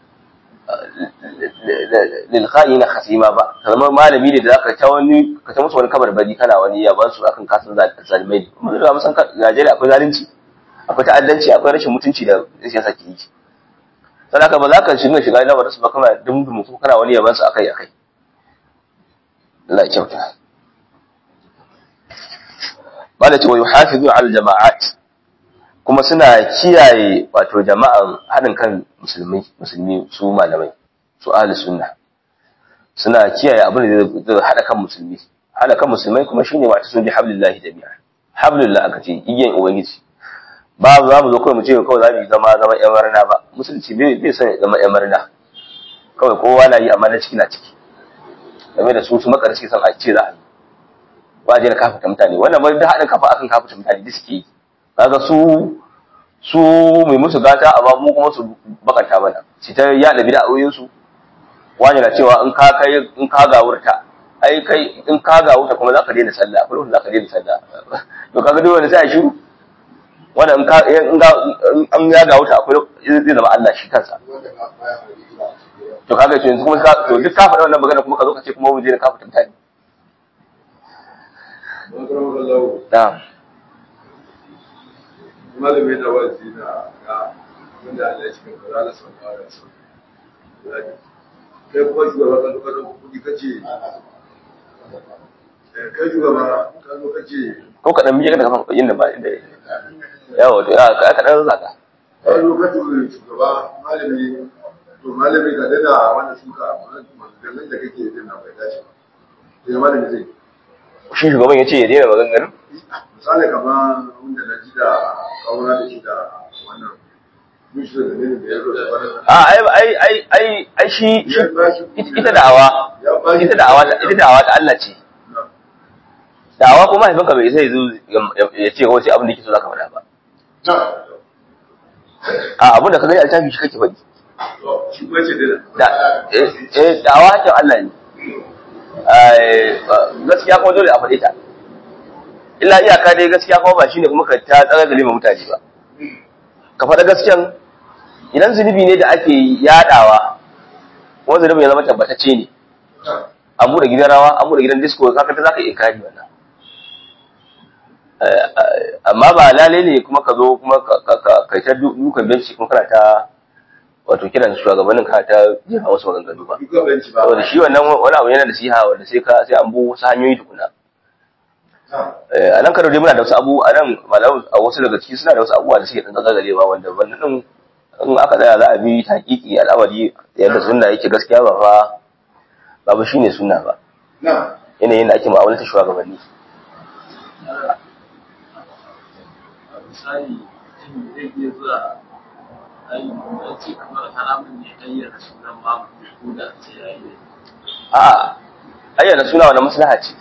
lil kha'ina khasima ba ka zama malami ne da zaka ta wani ka ta musu wani kabar bari kana wani ya ba su akan kasan zalimai mun ga musan Najeriya akwai zalunci akwai ta'addanci akwai rashin mutunci da siyasa ke yi sai haka ba za ka shiga shiga lamarin su ba kuma dumdum ko kana wani yaban su akai akai Allah ya kyauta bala ce wa yuhafizu al jama'at kuma suna kiyaye wato jama'an haɗin kan musulmi musulmi su malamai su ahli sunna suna kiyaye abin da zai haɗa kan musulmi haɗa kan musulmai kuma shine wata sun bi hablillahi jami'a hablillah aka ce igiyan ubangiji ba za mu zo kawai mu ce kawai za mu zama zama ƴan marna ba musulunci bai bai son zama ƴan marna kawai kowa na yi amma na ciki na ciki game da su su makarci san a ce za a yi waje da kafa mutane wannan bai da haɗin kafa akan kafa mutane da suke yi kaga su su mai musu gata amma mu kuma su bakanta mana shi ta yada bid'a'o'in su wani na cewa in ka kai in ka gawurta ai kai in ka gawurta kuma zaka daina sallah ko zaka daina sallah to kaga dole sai a shiru wanda in ka in ga an ya gawurta akwai zai zama Allah shi kansa to kaga to yanzu kuma to duk ka faɗa wannan magana kuma ka zo ka ce kuma mu je da ka fita mutane na'am malamin da wazi na ga wanda Allah ya cikin kula da sauka da su kai kuma shugaba ka duka da kudi kace kai shugaba ka zo kace ko kadan mije kada kafa yin da ba inda yawo to ka ka dan zaka kai lokacin shugaba malami to malami da dana wanda suka maganganun da kake yin nan bai dace ba sai malami zai shi shugaban yace ya daina maganganun misali kamar wanda na ji da kaura da shi da wannan mishi da ne da yaro da wannan a ai ai ai ai ai shi ita da'awa ita da'awa ita da'awa ta Allah ce da'awa kuma haifinka bai sai zo ya ce wai sai abin da yake so zaka faɗa ba a abin da ka gani altafi shi kake faɗi shi kuma ce da eh da'awa hakin Allah ne gaskiya kuma dole a faɗe ta illa iyaka dai gaskiya kuma ba shine kuma ka ta tsara galima mutane ba ka faɗa gaskiyan idan zunubi ne da ake yadawa wanda zunubi ya zama tabbatacce ne an bude gidan rawa an bude gidan disco kaka ta zaka inkari wannan amma ba lale ne kuma ka zo kuma ka kai ta dukan benci kuma kana ta wato kiran shugabannin ka ta jefa wasu maganganu ba shugabanci ba saboda shi wannan wani abu yana da siha wanda sai ka sai an bu wasu hanyoyi tukuna a nan karo dai muna da wasu abu a nan malamu a wasu daga ciki suna da wasu abubuwa da suke dan gaggarewa wanda wannan din in aka tsaya za a bi hakiki al'amari yadda sunna yake gaskiya ba fa ba ba shine sunna ba na yanayin da ake mu'amalar shugabanni misali mutum zai iya zuwa aiki kamar haramun ne ayyana sunan mamu ko da ce ya yi a ayyana suna wannan maslaha ce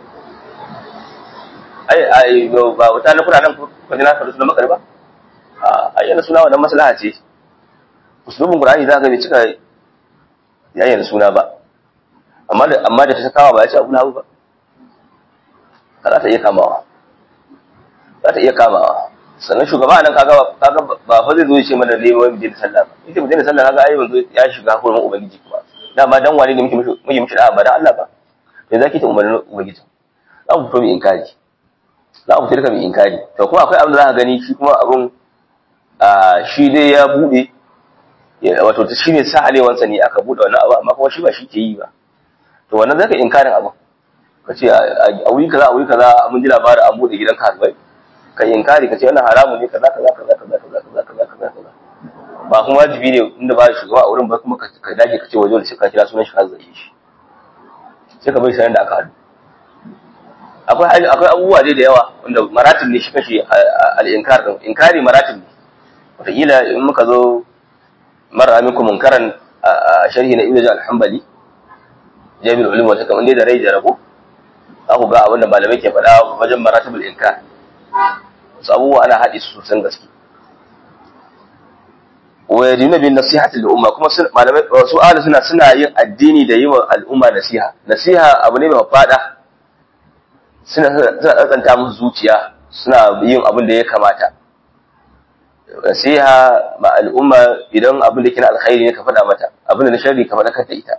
ai ai ba wata na kuna nan kuka ji na faɗi sunan makar ba a ayyana suna wannan maslaha ce usulubin qur'ani za ka bai cika ayyana suna ba amma da amma da ta kama ba ya ce abu lahu ba za ta iya kamawa za ta iya kamawa sannan shugaba nan kaga kaga ba fa zai zo ya ce mana dai wai mu sallah ba ita mu je sallah kaga ai manzo ya shiga hurumin ubangiji kuma dama dan wani ne muke muke muke da ba dan Allah ba sai zaki ta umarnin ubangiji za mu fito mu inkari za mu fito mu inkari to kuma akwai abin da za ka gani shi kuma abun a shi dai ya bude wato shi ne sa'alewansa ne aka bude wannan abu amma kuma shi ba shi ke yi ba to wannan zaka inkarin abu ka ce a wuri kaza a wuri kaza mun ji labarin an bude gidan kasuwai ka inkari ka ce wannan haramun ne kaza kaza kaza kaza kaza kaza kaza kaza kaza ba kuma wajibi ne inda ba shugaba a wurin ba kuma ka dage ka ce waje da shi ka kira sunan shi ka zage shi sai ka bai sanar da aka haɗu akwai akwai abubuwa dai da yawa wanda maratib ne shi kashi al-inkar din inkari maratib ne wataƙila in muka zo mara minkum munkaran a sharhi na Ibn al-Hanbali Jami'ul Ulum wata kamar dai da rai da rabo za ku ga abin da malamai ke faɗa wajen maratibul inkar wasu abubuwa ana haɗe su sosan gaske wa yadina bin nasihati lil umma kuma malamai wasu ahli suna suna yin addini da yi wa al'umma nasiha nasiha abu ne mai fada suna tsantsanta musu zuciya suna yin abin da ya kamata nasiha ma al'umma idan abin da kina alkhairi ne ka faɗa mata abin da na sharri ka faɗa kanta ita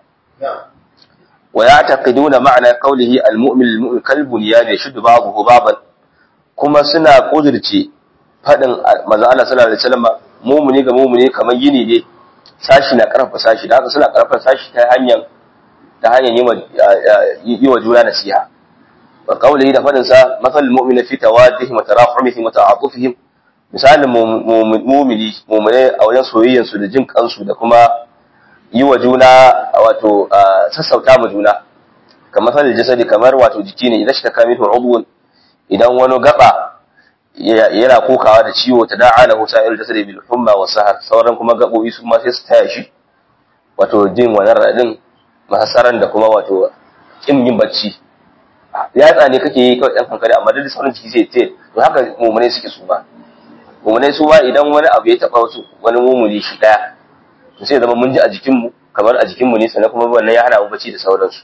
wa ya'taqiduna ma'na qawlihi al-mu'min lil-mu'min kal-bunyan yashuddu ba'dahu ba'dan kuma suna kudirce fadin manzo Allah sallallahu alaihi wasallam mu'mini ga mu'mini kamar yini ne sashi na karfafa sashi da haka suna karfafa sashi ta hanyar ta hanyar yi wa juna nasiha wa qawlihi da fadin sa masal mu'mina fi tawaddihim wa tarahumihim wa ta'atufihim misalin mu'mini mu'mine a wajen soyayyan su da jin kansu da kuma yi wa juna wato sassauta ma juna kamar fadil jasadi kamar wato jiki ne idan shi ta kame to udwun idan wani gaba yana kokawa da ciwo ta da'a lahu sa'ir jasadi bil humma wa sahar sauran kuma gabobi su ma sai su taya shi wato jin wannan radin mahasaran da kuma wato kin yin bacci ya tsane kake yi kawai dan kankare amma duk sauran jiki sai ce to haka mu'mine suke su ba mu'mine su ba idan wani abu ya taba wasu wani mu'mini shi daya to sai zama mun ji a jikinmu kamar a jikinmu ne sannan kuma wannan ya hana mu bacci da sauransu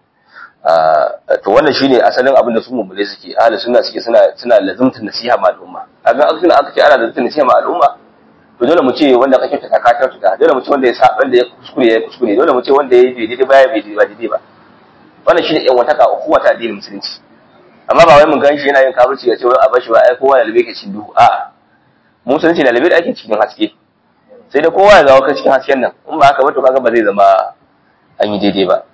to wannan shine asalin abin da su mummule suke ahli sunna suke suna suna lazumtar nasiha ma al'umma kaga asalin aka ce ana lazumtar nasiha ma al'umma to dole mu ce wanda kake ta ka ta dole mu ce wanda ya sa wanda ya kuskure ya kuskure dole mu ce wanda ya bi daidai baya bai daidai ba wannan shine yan wataka ukuwa ta addinin musulunci amma ba wai mun ganshi yana yin kafirci ya ce wai a bashi ba ai kowa ya labe ke cikin duhu a'a musulunci da labe da ake cikin haske sai da kowa ya zawo ka cikin hasken nan in ba haka ba to kaga ba zai zama an yi daidai ba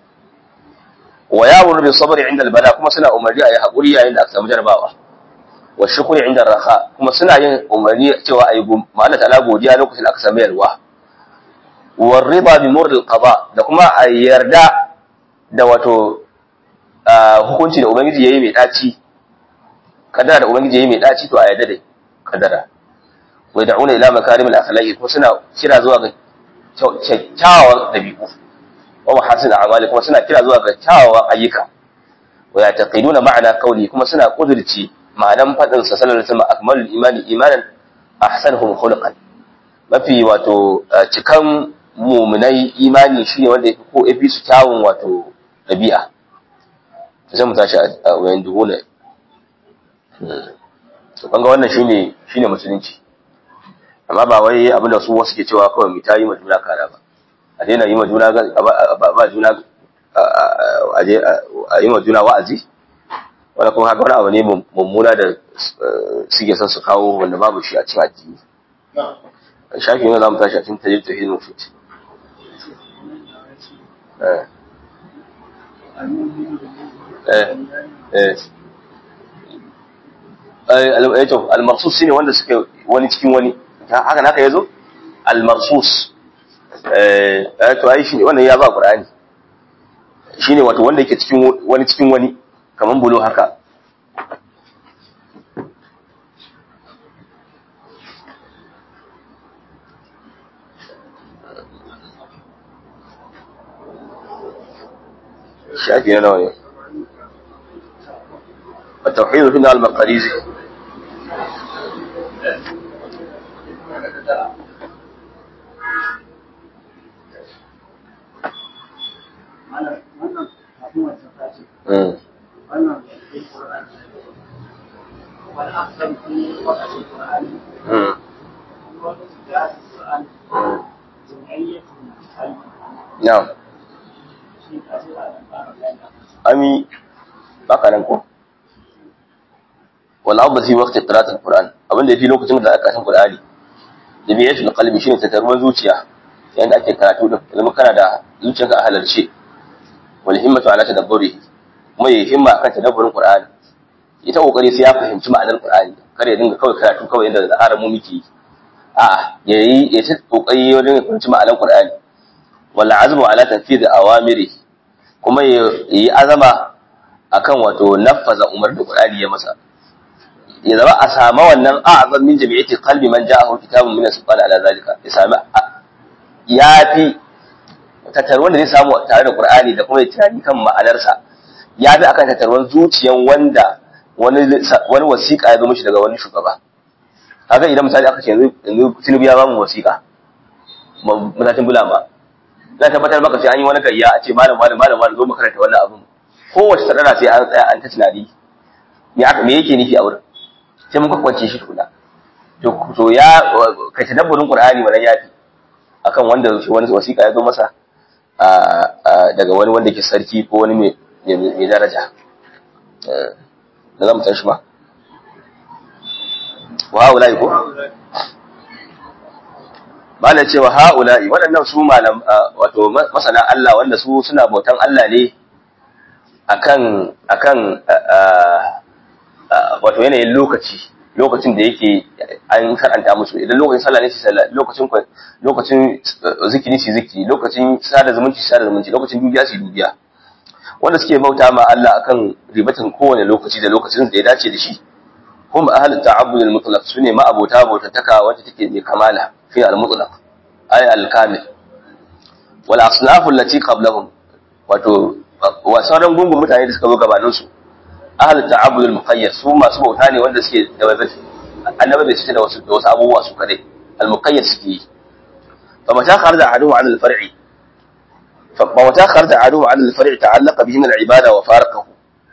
wa ya'muru bis sabri 'inda al-bala kuma suna umarni ayi hakuri yayin da aka samu jarabawa wa shukri 'inda ar-raha kuma suna yin umarni cewa ayi ma'ana ta'ala godiya lokacin da aka samu yalwa wa rida bi murd al-qada da kuma ayi yarda da wato hukunci da ubangiji yayi mai daci kadara da ubangiji yayi mai daci to a yarda da kadara wa da'una ila makarim al-akhlaq kuma suna kira zuwa ga kyawawan dabi'u wa mahasin a'mali kuma suna kira zuwa ga kyawawan ayyuka wa yataqiduna ma'ana qawli kuma suna kudirci ma'anan fadin sa sallallahu alaihi wasallam akmalul imani imanan ahsanuhum khuluqan mafi wato cikan mu'minai imani shine wanda yafi ko yafi su kyawun wato dabi'a sai mu tashi a wayan duhuna to kanga wannan shine shine musulunci amma ba wai abinda su wasu ke cewa kawai mu ta yi ma juna kara ba a daina yi ma juna ba juna a yi ma juna wa'azi wanda kuma haka wani abu ne mummuna da suke son su kawo wanda babu shi a cikin addini shafi ne zamu tashi a cikin tajid tauhid mufid eh eh eh to al-marsus shine wanda suke wani cikin wani haka naka yazo al-marsus eh to ai shi wannan ya ba qur'ani shine wato wanda yake cikin wani cikin wani kaman bulo haka shafi na nawa ne التوحيد في المقاريزي والأكثر في وقت القرآن القرآن جمعية القلب. نعم. أمي بقى نقول والأفضل في وقت قراءة القرآن abin da yafi lokacin da aka san Qur'ani dabi'atul qalbi shine tatarwar zuciya yanda ake karatu din idan kana da zuciyarka a halarce wal himmatu ala tadabburi kuma yayi himma akan tadabburin Qur'ani ita kokari sai ya fahimci ma'anar Qur'ani kar ya dinga kawai karatu kawai inda da aramu miki a'a yayi ya ta kokari wajen fahimci ma'anar Qur'ani wal azmu ala tanfidh awamiri kuma yayi azama akan wato nafaza umar da Qur'ani ya masa ya zama a sama wannan a'azam min jami'ati qalbi man ja'ahu kitabun min as-sultan ala zalika ya sami yafi tatarwan da zai samu tare da Qur'ani da kuma ya tunani kan ma'anarsa yafi akan tatarwan zuciyan wanda wani wani wasiƙa ya zo mishi daga wani shugaba kaga idan misali aka ce yanzu yanzu Tinubu ya ba mu wasiƙa mutatin bulama zan tabbatar maka sai an yi wani gayya a ce malam malam malam malam zo mu karanta wannan abun kowace sadara sai an tsaya an ta tunani me aka me yake nufi a wurin sai mun kwakwance shi tukuna to to ya kai tadabburin Qur'ani wannan yafi akan wanda wani wasiƙa ya zo masa daga wani wanda ke sarki ko wani mai mai daraja da zamu tashi ba wa haula'i ko malai cewa haula'i waɗannan su malam wato masana Allah wanda su suna bautan Allah ne akan akan wato yanayin lokaci lokacin da yake an karanta musu idan lokacin sallah ne su sallah lokacin lokacin zikiri su zikiri lokacin sada zumunci sada zumunci lokacin dubiya su dubiya wanda suke bauta ma Allah akan ribatin kowane lokaci da lokacin da ya dace da shi kuma ahlut ta'abbud al-mutlaq sune ma abota bautantaka wacce take mai kamala fi al-mutlaq ay al-kamil wal asnaf allati qablahum wato wa sauran gungun mutane da suka zo gabanin su ahlut ta'abbud al-muqayyad su masu bauta ne wanda suke da bai annabi bai cike da wasu da wasu abubuwa su kadai al-muqayyad suke yi fa mata kharaja ahaduhu an al-far'i fa mata kharaja ahaduhu an al-far'i ta'allaqa bihi al-ibada wa faraqahu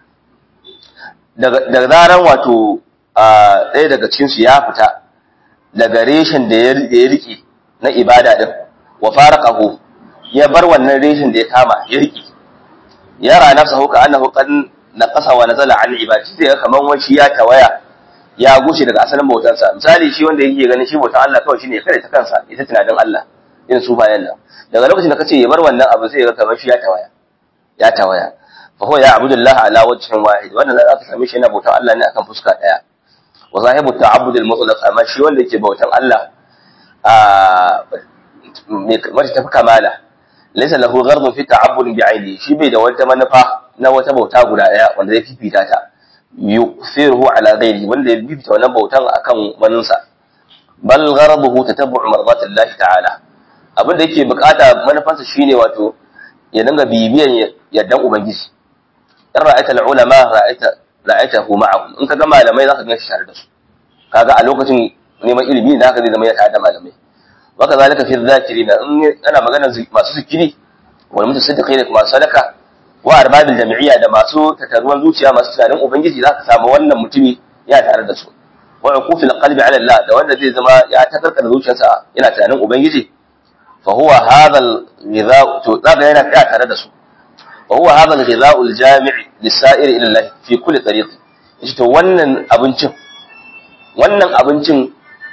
daga daga zaran wato ɗaya daga cikin su ya fita daga reshen da ya rike na ibada din wa faraqahu ya bar wannan reshen da ya kama ya rike yara nafsahu ka annahu qad naqasa wa nazala an ibadati sai kaman wani shi ya tawaya ya gushe daga asalin bautarsa misali shi wanda yake ganin shi bautar Allah kawai shine kare ta kansa ita tunanin Allah irin su bayan nan daga lokacin da kace ya bar wannan abu sai ga kaman shi ya tawaya ya tawaya fa huwa ya abudullah ala wajhin wahid wannan da aka same shi yana bautar Allah ne akan fuska daya wa zahibu ta'abbud al-mutlaq amma shi wanda yake bautar Allah a mai tafi kamala laysa lahu ghardun fi ta'abbud bi'aini shi bai da wata manufa na wata bauta guda daya wanda zai fifita ta yusiruhu ala ghairi wanda ya fifita wannan bautan akan waninsa bal gharaduhu tatabbu'u mardatillahi ta'ala abin da yake bukata manufansa shine wato ya dinga bibiyan yaddan ubangiji in ra'aita al-ulama ra'aita ra'aitahu ma'ahum in kaga malamai zaka ga shi tare da su kaga a lokacin neman ilimi da haka zai zama ya tare da malamai wa kazalika fi dhakirina in ana magana masu zikiri wal mutasaddiqina kuma sadaka wa arbabil jami'iyya da masu tatarruwan zuciya masu tunanin ubangiji zaka samu wannan mutumi ya tare da su wa uqufil qalbi ala Allah da wanda zai zama ya takarkar zuciyarsa yana tunanin ubangiji fa huwa hadha al-ghidha to zaka yana tare da su wa huwa hadha al-ghidha al-jami' lis-sa'ir ila Allah fi kulli tariq shi to wannan abincin wannan abincin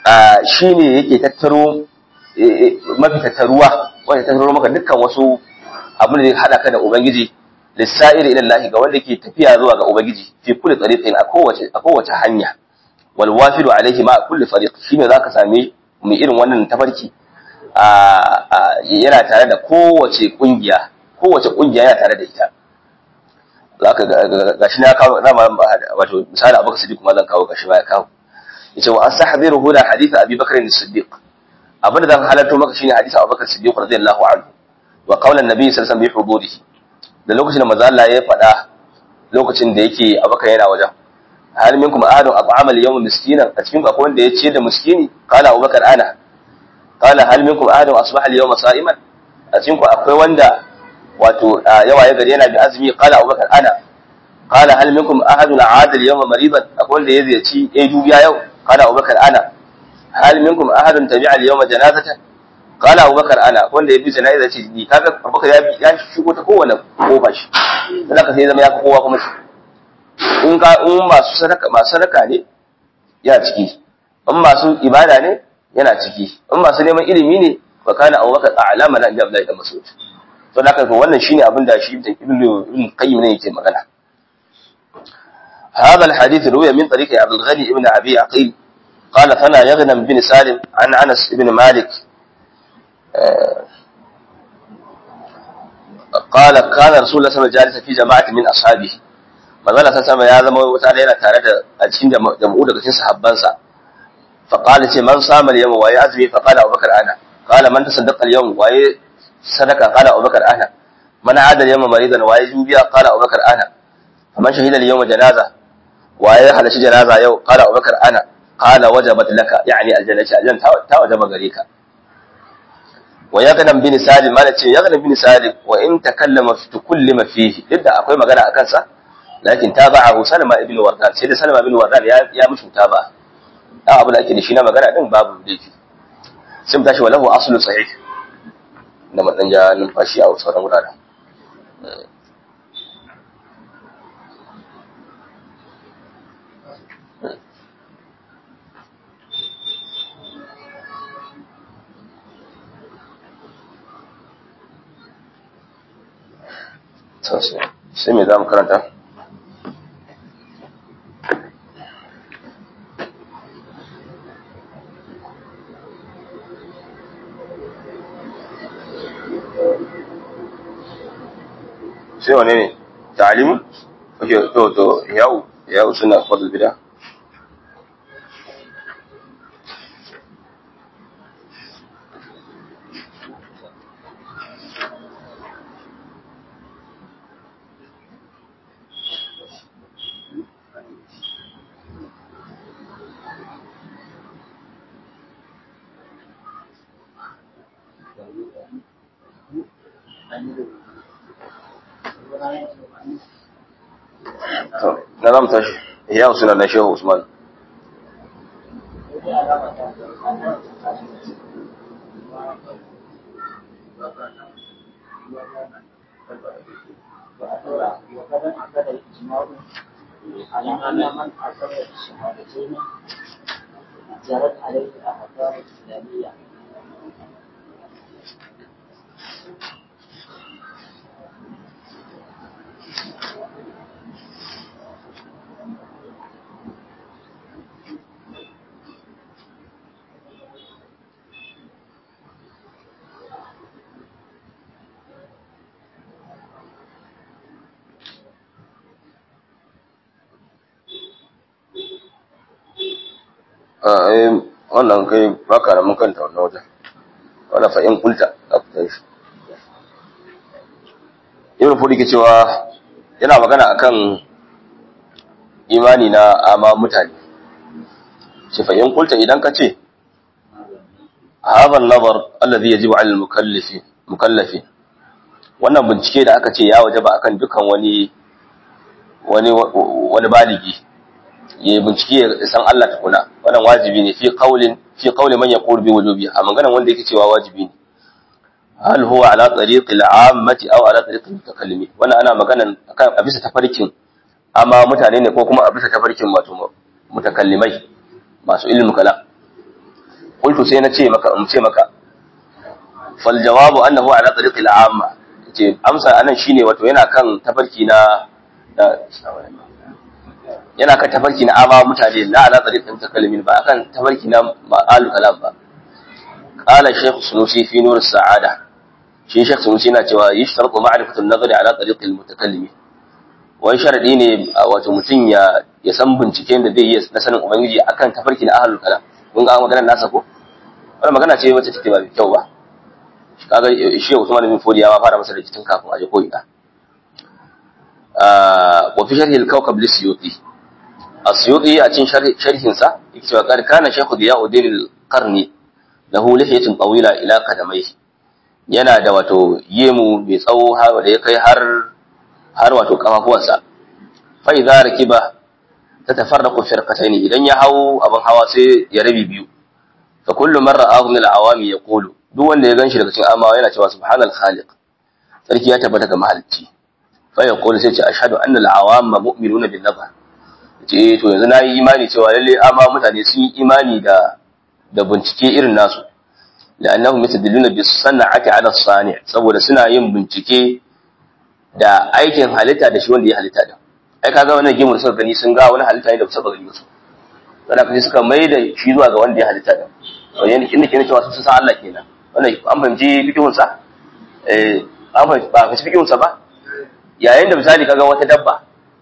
shine yake tattaro mafi tattaruwa wanda tattaro maka dukkan wasu abin da zai hada ka da ubangiji lisa'ir ila Allah ga wanda ke tafiya zuwa ga ubangiji fi kulli tariqin a kowace a kowace hanya wal wafidu alaihi ma kulli fariq shine zaka same mu irin wannan tafarki a yana tare da kowace kungiya kowace kungiya yana tare da ita zaka gashi na kawo zama wato misali Abubakar Siddiq kuma zan kawo gashi ma ya kawo yace wa asahbiru huna hadith Abi Bakr as-Siddiq abin da zan halarto maka shine hadisi Abubakar Siddiq radiyallahu anhu wa qaulan nabi sallallahu alaihi wasallam bi hudurihi da lokacin da manzo Allah ya faɗa lokacin da yake Abubakar yana wajen hal minkum ahadun at'ama al-yawm miskinan a cikin akwai wanda ya ce da miskini qala Abubakar ana qala hal minkum ahadun asbaha al-yawma sa'iman a cikin akwai wanda wato yawa ya gari yana bi azumi qala Abubakar ana qala hal minkum ahadun aada al-yawma maridan akwai wanda ya ziyarci ya dubiya yau qala Abubakar ana hal minkum ahadun tabi'a al-yawma janazatan qala Abubakar ana wanda ya bi janaza ce ni kaga Abubakar ya ya shigo ta kowane kofa shi dan haka sai zama ya fi kowa kuma shi in ka in masu sadaka masu sadaka ne ya ciki in masu ibada ne yana ciki in masu neman ilimi ne fa kana Abubakar a'lama na Abdullahi da Mas'ud to da haka wannan shine abin da shi Ibn Qayyim ne yake magana هذا الحديث روي من طريق عبد الغني ابن أبي عقيل قال ثنا يغنم بن سالم عن أنس بن مالك قال كان رسول الله صلى الله عليه وسلم جالسا في جماعة من أصحابه manzala ta sama ya zama wata yana tare da a cikin jama'u daga cikin sahabbansa fa qala ce man sama al-yawma wa ya azmi fa qala Abubakar ana qala man tasaddaqa al-yawm wa ya sadaka qala Abubakar ana man hada al-yawma maridan wa ya jubiya qala Abubakar ana man shahida al-yawma janaza wa ya halashi janaza yau qala Abubakar ana qala wajabat laka yani al-jannati aljan ta wajaba gare ka wa yaqdam bin salim mala ce yaqdam bin salim wa in takallama fi kulli ma fihi idda akwai magana akan sa lakin tabahu salama ibn wardan sai da salama ibn wardan ya ya mushi taba da abu da ake da shi na magana din babu laifi sai tashi walahu aslu sahih da madan ja numfashi a sauran wuraren sai me za mu karanta sai wane ne ta'alimu oke to to yau yau suna fadl bida na zamu tashi ya usula na shehu Usman جرت عليه الأحكام الإسلامية wannan kai baka da mun kanta wannan wajen wannan fa in kulta a kuta shi ibn fudi ke cewa yana magana akan imani na amma mutane ce fa in kulta idan ka ce hadha an-nazar alladhi yajibu 'ala al-mukallafi mukallafi wannan bincike da aka ce ya wajaba akan dukan wani wani wani baligi ya bincike ya san Allah tukuna wannan wajibi ne fi qaulin fi qauli man yaqul bi wujubi a maganan wanda yake cewa wajibi ne hal huwa ala tariqi al-ammati aw ala tariqi al-mutakallimi wannan ana maganan akan a bisa tafarkin amma mutane ne ko kuma a bisa tafarkin wato mutakallimai masu ilmin kalam qultu sai na ce maka in ce maka fal jawabu annahu ala tariqil amma ce amsa anan shine wato yana kan tafarki na yana kan tafarki na amma mutane la ala tariqin takallumin ba akan tafarki na ma'alu kalam ba qala shaykh sunusi fi nur as-sa'ada shi shaykh sunusi yana cewa yishtaratu ma'rifatu an-nazari ala tariqil mutakallimin wai sharadi ne wato mutum ya ya san binciken da zai yi na sanin ubangiji akan tafarki na ahlul kalam kun ga maganar nasa ko wannan magana ce wacce take ba mai kyau ba kaga shi Usman bin Fodi ya ma fara masa rikicin kafin aje ko ina ah wa fi sharh al-kawkab li-Suyuti as-Suyuti a cikin sharhin sa yake cewa qad kana Shaykh Diyauddin al-Qarni lahu lihiyatun tawila ila qadamayhi yana da wato yemu mai tsawo har da ya kai har har wato kafafuwansa fa idza rakiba tatafarraqu firqatayn idan ya hawo abin hawa sai ya rabi biyu fa kullu marra ahu min al-awami yaqulu duk wanda ya ganshi daga cikin amawa yana cewa subhanal khaliq sarki ya tabbata ga mahalicci fa yaqulu sai ce ashhadu anna al-awama mu'minuna bin nazar ce to yanzu nayi imani cewa lalle amma mutane sun yi imani da da bincike irin nasu la'annahum yatadalluna bis sana'ati 'ala as-sani' saboda suna yin bincike da aikin halitta da shi wanda ya halitta da ai kaga wannan gemu da suka gani sun ga wani halitta ne da suka gani musu dan haka suka mai da shi zuwa ga wanda ya halitta da to yana inda kenan cewa sun san Allah kenan wannan an fahimci fikihun sa eh an fahimci ba fahimci fikihun sa ba yayin da misali kaga wata dabba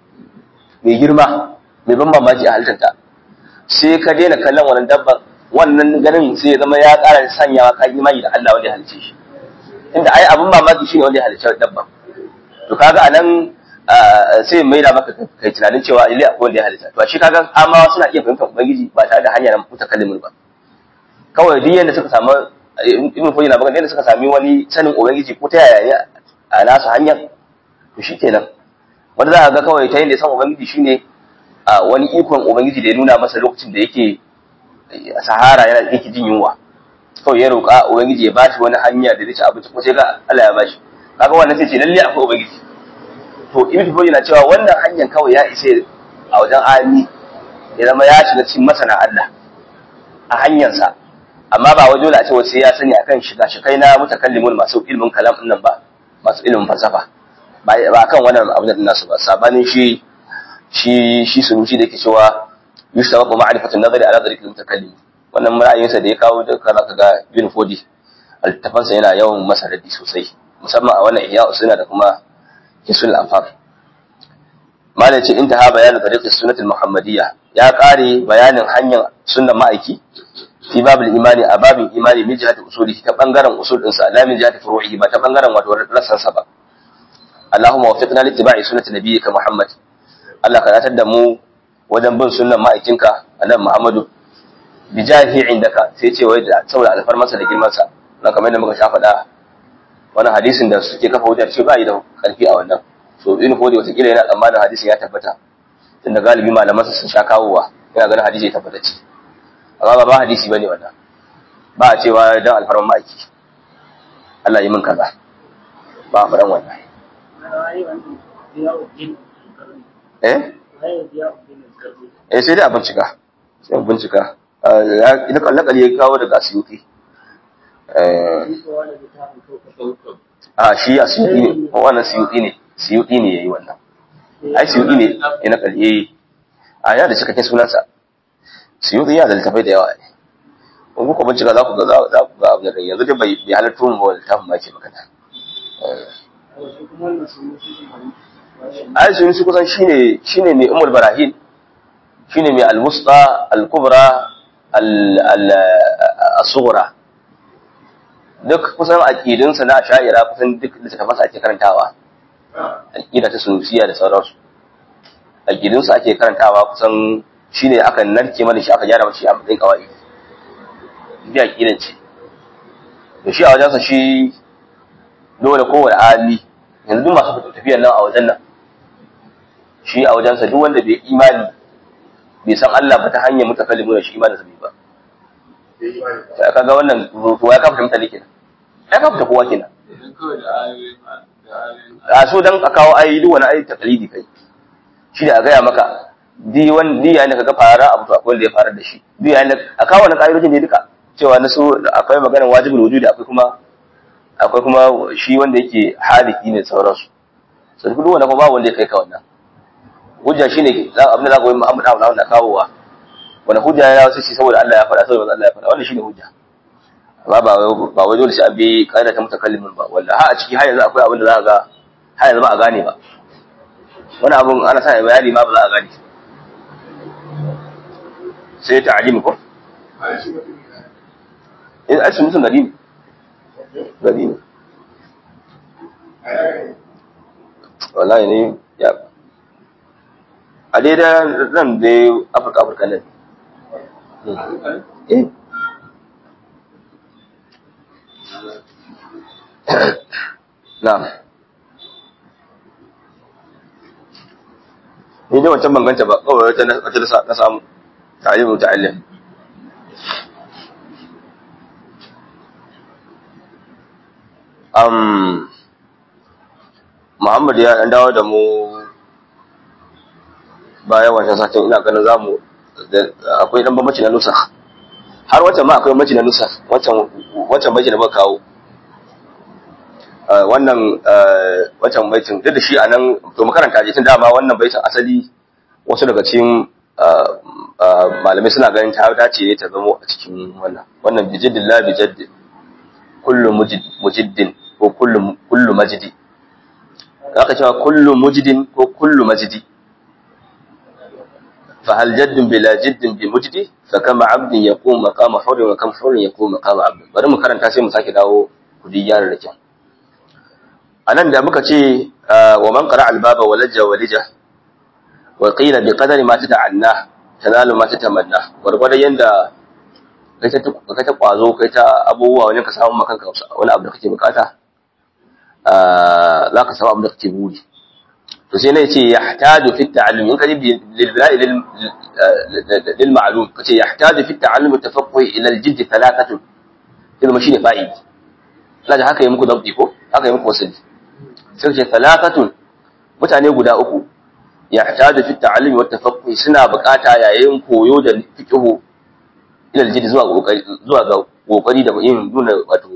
mai girma mai ban mamaki a halittanta sai ka daina kallon wannan dabba wannan ganin sai ya zama ya ƙara sanyawa ka imani da Allah wanda ya halice shi inda ai abin mamaki shine wanda ya halice dabba to kaga anan sai mai da maka kai tunanin cewa ilai akwai wanda ya halitta to shi kaga amma suna iya fahimtar ubangiji ba tare da hanyar mutakallimin ba kawai duk yanda suka samu ibn Fujin na magana yanda suka sami wani sanin ubangiji ko ta yaya a nasu hanyar to shikenan wanda za ka ga kawai ta yanda ya san ubangiji shine wani ikon ubangiji da ya nuna masa lokacin da yake sahara yana yake jin yunwa kawai ya roƙa ubangiji ya bashi wani hanya da zai ci abinci ko sai ga Allah ya bashi kaga wannan sai ce lalle akwai ubangiji to ibn Fujin na cewa wannan hanyar kawai ya ishe a wajen ami ya zama ya shiga cikin masana Allah a hanyarsa amma ba wajen da a ce wasu ya sani akan shiga shikai na mutakallimun masu ilmin kalam din nan ba masu ilmin falsafa ba akan wannan abin da nasu ba sabanin shi shi shi sunusi da yake cewa yushtaqu ma'rifatu an-nazari ala tariq al-mutakallim wannan ra'ayinsa da ya kawo da kaza kaga ibn Fudi al-tafansa yana yawan masaradi sosai musamman a wannan ihya sunna da kuma kisul afar malai ce intaha bayanin tariqis sunnatul muhammadiyya ya kare bayanin hanyar sunnar ma'aiki fi babul imani a babin imani min jihati usulihi ta bangaren usul din sa la min jihati furu'ihi ba ta bangaren wato rassan sa ba Allahumma waffiqna li ittiba'i sunnati nabiyyika Muhammad Allah ka datar da mu wajen bin sunnar ma'aikinka annabi Muhammadu bi jahi indaka sai ce wai saboda alfarmansa da girman sa dan kamar yadda muka sha faɗa wannan hadisin da suke kafa hujjar ce ba yi da karfi a wannan so in ko da wata kila yana tsammanin hadisin ya tabbata tunda galibi malaman sun sha kawowa yana ganin hadisi ya tabbata ce amma ba hadisi bane wannan ba a cewa dan alfarman ma'aiki Allah yi min kaza ba a faɗan wannan eh eh sai dai a bincika sai a bincika idan kallakali ya kawo daga Suyuti a shi a Suyuti ne wannan Suyuti ne Suyuti ne yayi wannan ai Suyuti ne ina kalli a yana da cikakken sunansa Suyuti yana da littafai da yawa ne in kuka bincika za ku ga za ku ga abin da yanzu dai bai bai halarta mu ba littafin ma ke magana ai Suyuti kusan shine shine mai Ummul Barahin shine mai Al-Wusta Al-Kubra Al-Sughra duk kusan aqidunsa na Ash'ira kusan duk littafansa ake karantawa aqida ta Sunusiya da sauransu aqidunsa ake karantawa kusan shine aka narke mana shi aka gyara mashi a matsayin kawai bi aqidan ce to shi a wajensa shi dole kowane hali yanzu duk masu tafiyar nan a wajen nan shi a wajensa duk wanda bai imani bai san Allah ba ta hanyar mutakallimu da shi imanin sa bai ba sai kaga wannan ruwa ya kafa mutane kenan ya kafa kowa kenan a so dan ka kawo ayi duk wani ayi takalidi kai shi da a gaya maka di wani di yayin da kaga fara abu to akwai wanda ya fara da shi di yayin da a kawo wani kaidojin ne duka cewa na so akwai maganar wajibul wujudi akwai kuma akwai kuma shi wanda yake hadisi ne sauransu sai duk wanda kuma ba wanda ya kai ka wannan hujja shine abin da zaka yi Muhammad Abu Dawud na kawowa wanda hujja ya wasu shi saboda Allah ya faɗa saboda Allah ya faɗa wannan shine hujja amma ba ba wai dole sai an bi kaida ta mutakallimin ba wallahi ha a ciki har yanzu akwai abin da zaka ga har yanzu ba a gane ba wani abun ana sa bayani ma ba za a gane sai ta'lim ko eh ai sun gari gari wallahi ne ya a dai da nan dai Afirka Afirka ne eh na'am ni dai wancan banganta ba kawai wata na samu ta'lim ta'allim um Muhammad ya dan dawo da mu bayan wancan satin ina ganin zamu akwai dan bambanci na nusa har wata ma akwai bambanci na nusa wancan wancan baitin da muka kawo wannan wancan baitin duk da shi anan to makaranta je tun dama wannan baitin asali wasu daga cikin malamai suna ganin ta dace ne ta zama a cikin wannan wannan bijiddillah bijadd kullu mujiddin ko kullu kullu majdi aka cewa kullu mujdin ko kullu majdi fa hal jaddun bila jiddin bi mujdi fa kama abdin yaqum maqama hurri wa kam hurri yaqum maqama abd bari mu karanta sai mu sake dawo kudi yaran da kyan anan da muka ce wa man qara al baba walajja walija wa qila bi qadari ma tata'anna tanalu ma tatamanna gurgurda yanda kai ta kai ta kwazo kai ta abubuwa wani ka samu makanka wani abu da kake bukata za ka samu abin da kake buri to sai na yace yahtaju fi ta'allum in kaji lil bina'i lil ma'lum kace yahtaju fi ta'allum tafaqquh ila al jidd thalathatu idan shine fa'id kaga haka yi muku dabbi ko haka yi muku wasali sai kace thalathatu mutane guda uku yahtaju fi ta'allum wa tafaqquh suna bukata yayin koyo da fiqhu ila al jidd zuwa kokari zuwa ga kokari da yin nuna wato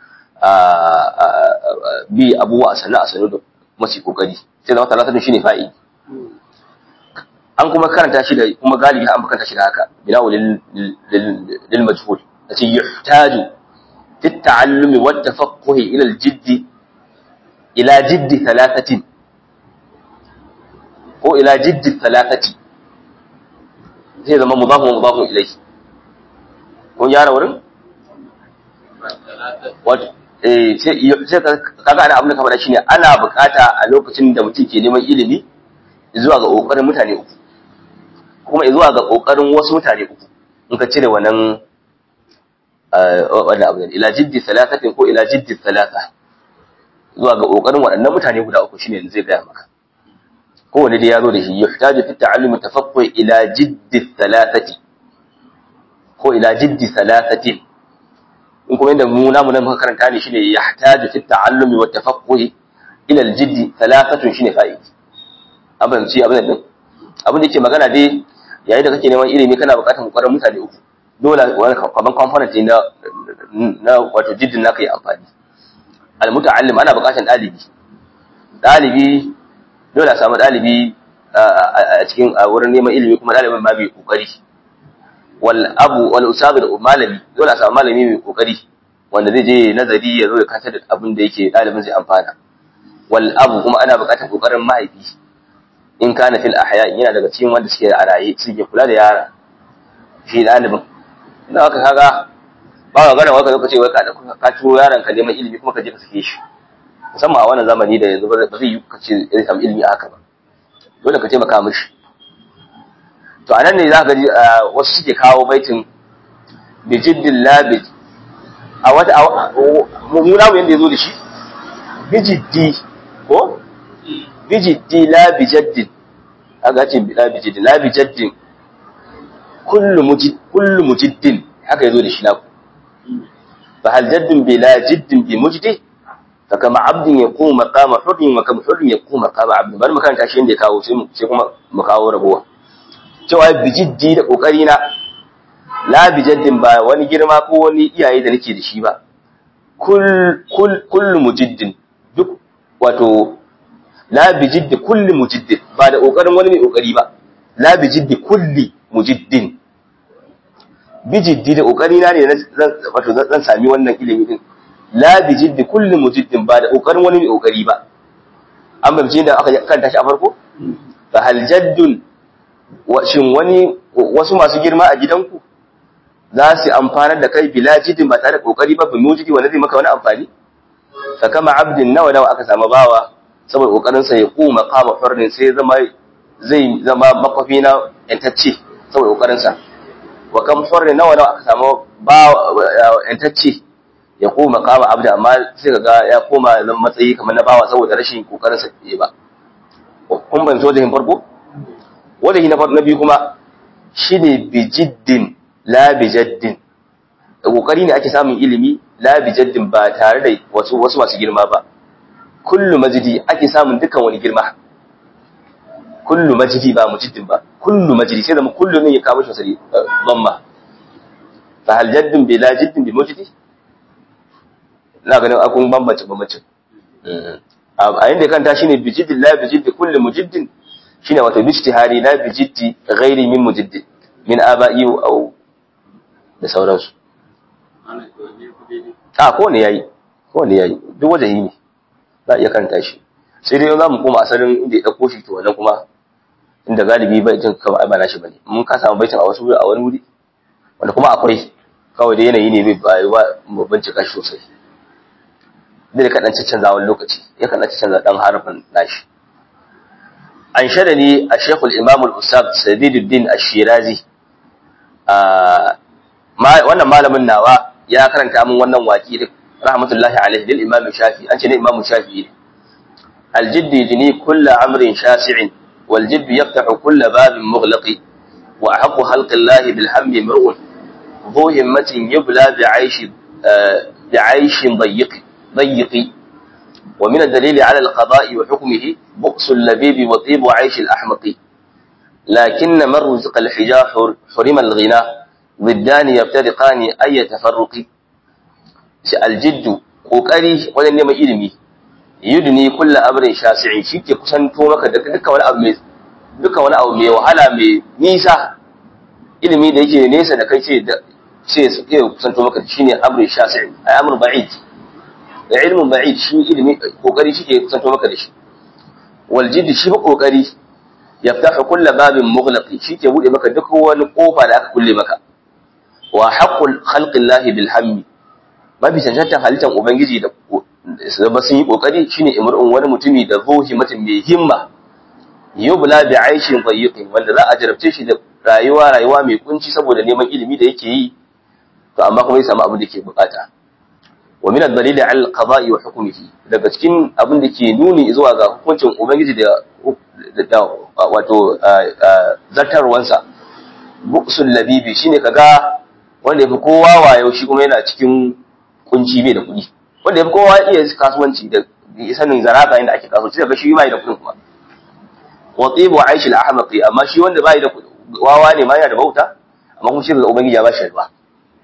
bi abubuwa a sana'a sanu da masu kokari sai zama talatin shine fa'i an kuma karanta shi da kuma galibi an karanta shi da haka bina'u lil lil majhul yace yuhtaju fi at-ta'allumi wa at-tafaqquh ila al-jidd ila jidd thalathatin ko ila jidd thalathati sai zama mudaf wa mudaf ilayhi kun yara wurin wato eh sai kaga ana abin da ka faɗa shine ana bukata a lokacin da mutum ke neman ilimi zuwa ga kokarin mutane uku kuma zuwa ga kokarin wasu mutane uku in ka cire wannan wannan abin ila jiddi thalathatin ko ila jiddi thalatha zuwa ga kokarin waɗannan mutane guda uku shine zai ga maka kowanne dai ya zo da shi yuhtaju fi ta'allumi tafaqquh ila jiddi thalathati ko ila jiddi thalathatin in kuma inda mu namu nan muka karanta ne shine yahtaju fi ta'allumi wa tafaqquhi ila al-jidd thalathatun shine fa'id abin ci abin din abin da yake magana dai yayin da kake neman ilimi kana buƙatar kokarin mutane uku dole wani kaman component na na wato jiddin naka yi amfani al-muta'allim ana buƙatar dalibi dalibi dole a samu dalibi a cikin wurin neman ilimi kuma dalibin ma bai kokari wal abu wal ustad da malami dole a samu malami mai kokari wanda zai je nazari ya zo ya kasar da abin da yake dalibin zai amfana wal abu kuma ana buƙatar kokarin mahaifi in kana fil ahya yana daga cikin wanda suke a raye suke kula da yara shi dalibin ina haka kaga ba ga gana waka lokaci wai ka ka turo yaron ka neman ilimi kuma ka je ka sake shi musamman a wannan zamani da yanzu ba zai yi ka ce zai samu ilimi a haka ba dole ka taimaka mishi to anan ne zaka ji wasu suke kawo baitin bijiddin labid a wata mummuna mu yanda yazo da shi bijiddi ko bijiddi la bijaddin aga ce la bijaddin la bijaddin kullu mujid kullu mujiddin haka yazo da shi na fa hal jaddun bila jiddin bi mujdi fa kama abdin yaqumu maqama hurrin wa kama hurrin yaqumu maqama abdin bari mu karanta shi inda ya kawo sai mu sai kuma mu kawo rabuwa cewa bijiddi da kokari na la bi jaddin ba wani girma ko wani iyaye da nake da shi ba kull kull kullu mujiddin duk wato la bi jiddi kulli mujiddin ba da kokarin wani mai kokari ba la bi jiddi kulli mujiddin bi jiddi da kokari na ne wato zan sami wannan ilimi din la bi jiddi kulli mujiddin ba da kokarin wani mai kokari ba an bace da aka kanta shi a farko fa hal jaddun shin wani wasu masu girma a gidanku za su amfanar da kai bila jiddin ba tare da kokari ba bi mujidi wanda zai maka wani amfani fa kama abdin nawa nawa aka samu bawa saboda kokarin sa ya kuma kama farnin sai zama zai zama makwafi na yantacce saboda kokarin sa wa kam farnin nawa nawa aka samu bawa yantacce ya koma kama abda amma sai kaga ya koma zan matsayi kamar na bawa saboda rashin kokarin sa ba kun ban so da hin farko wanda na farko na biyu kuma shine bijiddin la bijaddin kokari ne ake samun ilimi la bijaddin ba tare da wasu wasu masu girma ba kullu majidi ake samun dukan wani girma kullu majidi ba mujiddin ba kullu majidi sai da kullu ne ya kawo shi sai damma fa hal jaddin bila jiddin bi mujidi ina ganin akun bambance bambance a inda kanta shine bijiddin la bijiddi kullu mujiddin shine wato bijtihari la bijiddi ghairi min mujiddin min aba'i aw da sauransu a ko ne yayi ko ne yayi duk wajen ne za iya kanta shi sai dai za mu koma asalin inda ya dauko shi to wannan kuma inda galibi bai jin kawai ba nashi bane mun ka samu baitin a wasu a wani wuri wanda kuma akwai kawai da yanayi ne bai ba mu bincika shi sosai da ka dan canza wani lokaci ya kan canza dan harafin nashi an shada ni a Sheikh al-Imam al-Ustad Sadiduddin Ash-Shirazi wannan malamin nawa ya karanta min wannan waki din rahmatullahi alaihi lil Imam Shafi an ce ne Imam Shafi al-jidd yajni kull amrin shasi'in wal jidd yaftahu kull babin mughlaq wa ahqqu khalqi Allah bil hamdi mar'un dhu himmatin yubla bi'aysh bi'aysh ضيق ضيق ومن الدليل على القضاء وحكمه بؤس اللبيب وطيب عيش الأحمق لكن من رزق الحجاء حرم الغنى ضدان يفترقان أي تفرق الجد قوكري ولن يما إلمي يدني كل أمر شاسع شيك كسنتو مكا دكا ولا أبو duka wani abu mai wahala mai nisa ilimi da yake nesa da kai sai sai su iya kusanto maka shine amru shasi' ay amru ba'id da ilmin ba'id shi ilimi kokari shi ke kusanto maka da shi wal jidd shi ba kokari yaftahu kull babin mughlaq shi ke bude maka duk wani kofa da aka kulle maka wa haqqul khalqillahi bil hammi mabi cancantan halittar ubangiji da ba sun yi kokari shine imrun wani mutumi da zuhi mutum mai himma yubla bi aishin dayyiqin wanda za a jarabce shi da rayuwa rayuwa mai kunci saboda neman ilimi da yake yi to amma kuma ya samu abin da yake bukata wa min ad-dalil 'ala al-qada'i wa hukmihi daga cikin abin da ke nuni zuwa ga hukuncin ubangiji da wato zartarwansa buqsul labibi shine kaga wanda yafi kowa wayo shi kuma yana cikin kunci bai da kudi wanda yafi kowa iya kasuwanci da sanin zaraka inda ake kasuwanci daga shi bai da kudin kuma wa tibu aish al-ahmaqi amma shi wanda bai da wawa ne ma yana da bauta amma kuma shi da ubangiji ya bashi riba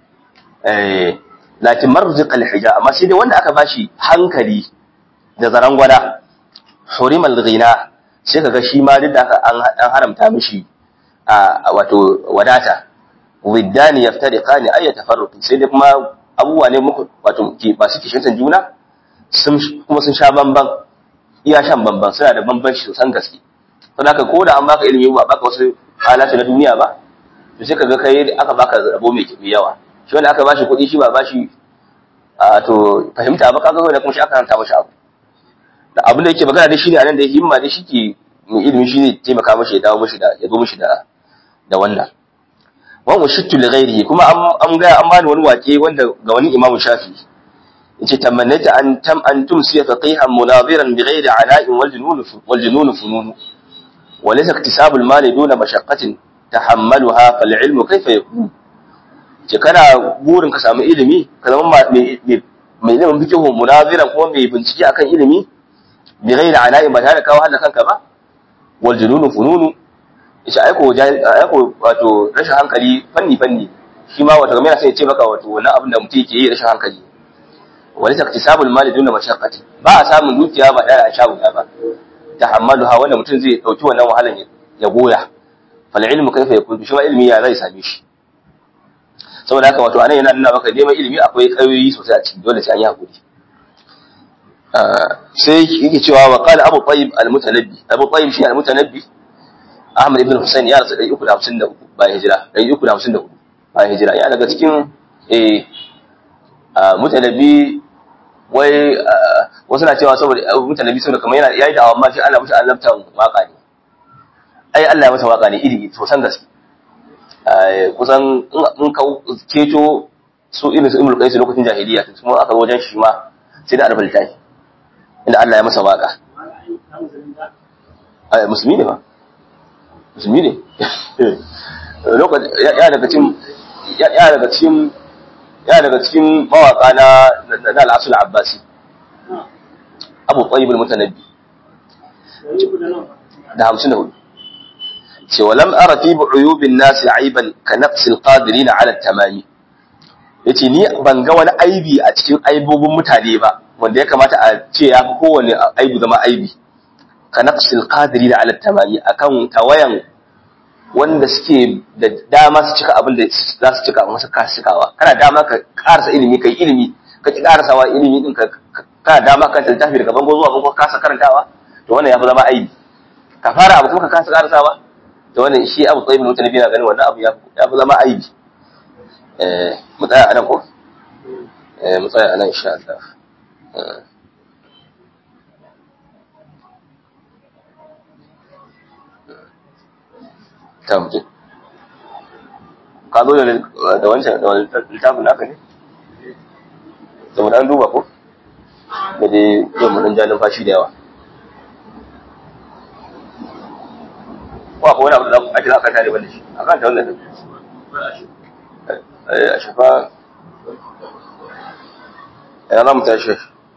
eh lakin marziq al-hija amma shi dai wanda aka bashi hankali da zarangwada hurimal ghina sai kaga shi ma duk da aka an haramta mishi a wato wadata widdani yaftariqani ay tafarruq sai dai kuma abubuwa ne muku wato ki ba su kishin juna sun kuma sun sha bamban iya shan bamban suna da bambanci sosan gaske don haka ko da an baka ilimi ba baka wasu halatu na duniya ba to sai kaga kai aka baka rabo mai yawa shi wanda aka bashi kuɗi shi ba bashi a to fahimta ba kaga wanda kuma shi aka hanta mashi abu da abin da yake magana da shi ne anan da himma da shi ke mai ilimi shi ne taimaka mashi ya dawo mashi da ya zo mashi da da wannan wa mushittu li ghairihi kuma an an ga an bani wani wake wanda ga wani Imam Shafi yace tamannata an tam an tumsiya faqihan munadiran bi ghairi ana'in wal junun wal junun funun wa laysa iktisabul mali duna mashaqqatin tahammaluha fal ilmu kayfa yakun ce kana burin ka samu ilimi ka zama mai mai ilimin fiqhu munaziran kuma mai bincike akan ilimi bi ghairi ana'in ba tare da kawo hada kanka ba wal junun fununu yace aiko aiko wato rashin hankali fanni fanni shi ma wato game sai ya ce maka wato wannan abin da mutum yake yi rashin hankali wani taktisabul mali duna mashaqqati ba a samun dukiya ba da a sha wuya ba tahammaluha wanda mutum zai dauki wannan wahalan ya goya fal ilmu kaifa yakun shi ma ilmi ya zai same shi saboda haka wato anan yana nuna maka neman ilimi akwai kayoyi sosai a cikin dole sai an yi hakuri sai yake cewa wa qala abu tayyib al-mutanabbi abu tayyib shi al-mutanabbi ahmad ibn husayn ya rasu ɗari uku da hamsin da uku bayan hijira ɗari uku da hamsin da hudu bayan hijira ya daga cikin eh mutanabbi wai wasu na cewa saboda mutanabbi saboda kamar yana yayi da amma shi Allah mushi annabtan waka ne ai Allah ya masa waka ne iri sosan gaske kusan in ka ceto su irin su imul qais lokacin jahiliya kuma aka zo wajen shi ma sai da albalta shi inda Allah ya masa waka ai musulmi ne ba musulmi ne lokacin ya daga cikin ya daga cikin ya daga cikin mawaka na na al-Asul Abbasi Abu Tayyib al-Mutanabbi da hamsin da hudu ce walam ara fi uyubin nas aiban ka naqsil qadirin ala tamami yace ni ban ga wani aibi a cikin aibobin mutane ba wanda ya kamata a ce ya fi kowane aibu zama aibi ka naqsil qadirin ala tamami akan tawayan wanda suke da dama su cika abin da za su cika masa ka cikawa kana dama ka karasa ilimi kai ilimi ka ki karasawa ilimi din ka kana dama ka tafi daga bango zuwa bango ka kasa karantawa to wannan ya fi zama aibi ka fara abu kuma ka kasa karasawa to wannan shi Abu Tayyib mutane na ganin wannan abu ya fi zama aibi eh mu tsaya anan ko eh mu tsaya anan insha Allah tamje ka zo da wancan da littafin naka ne to mu dan duba ko da dai yau mu dan ja numfashi da yawa ko akwai wani abu da ake za ka tare ban da shi a kan ta wannan din a shafa ina za mu tashi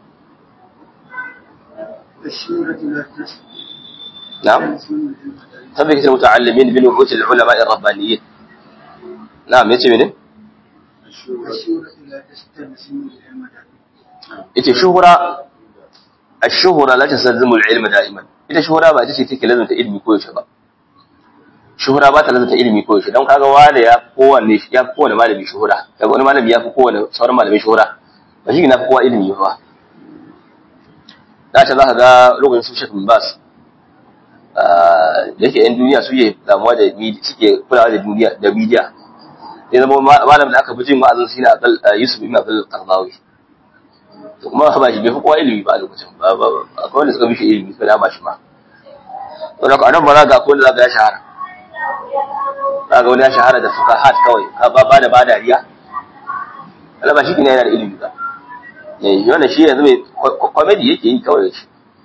نعم تبقى المتعلمين بنبوة العلماء الربانيين نعم يتي منه يتي شهرة الشهرة لا تستلزم العلم دائما ita shuhura ba ita ce take lazanta ilimi ko yaushe ba shuhura ba ta lazanta ilimi ko yaushe don kaga wani ya kowanne ya fi kowanne malami shuhura kaga wani malami ya fi kowanne sauran malamai shuhura ba shi na fi kowa ilimi ba da ta za ka ga lokacin su Sheikh bin Bas da yake yan duniya su ke damuwa da suke kulawa da duniya da media sai zama malam da aka fi jin wa'azin shi ne Yusuf ibn Abdul Qardawi to kuma ba shi bai fi kowa ilimi ba a lokacin ba ba akwai wanda suka bi shi ilimi suka dama shi ma to da anan ba za ga akwai wanda za ga ya shahara za ga wani ya shahara da fuqahat kawai ka ba ba da ba dariya Allah ba shi ne yana da ilimi ba eh wannan shi yanzu mai comedy yake yi kawai shi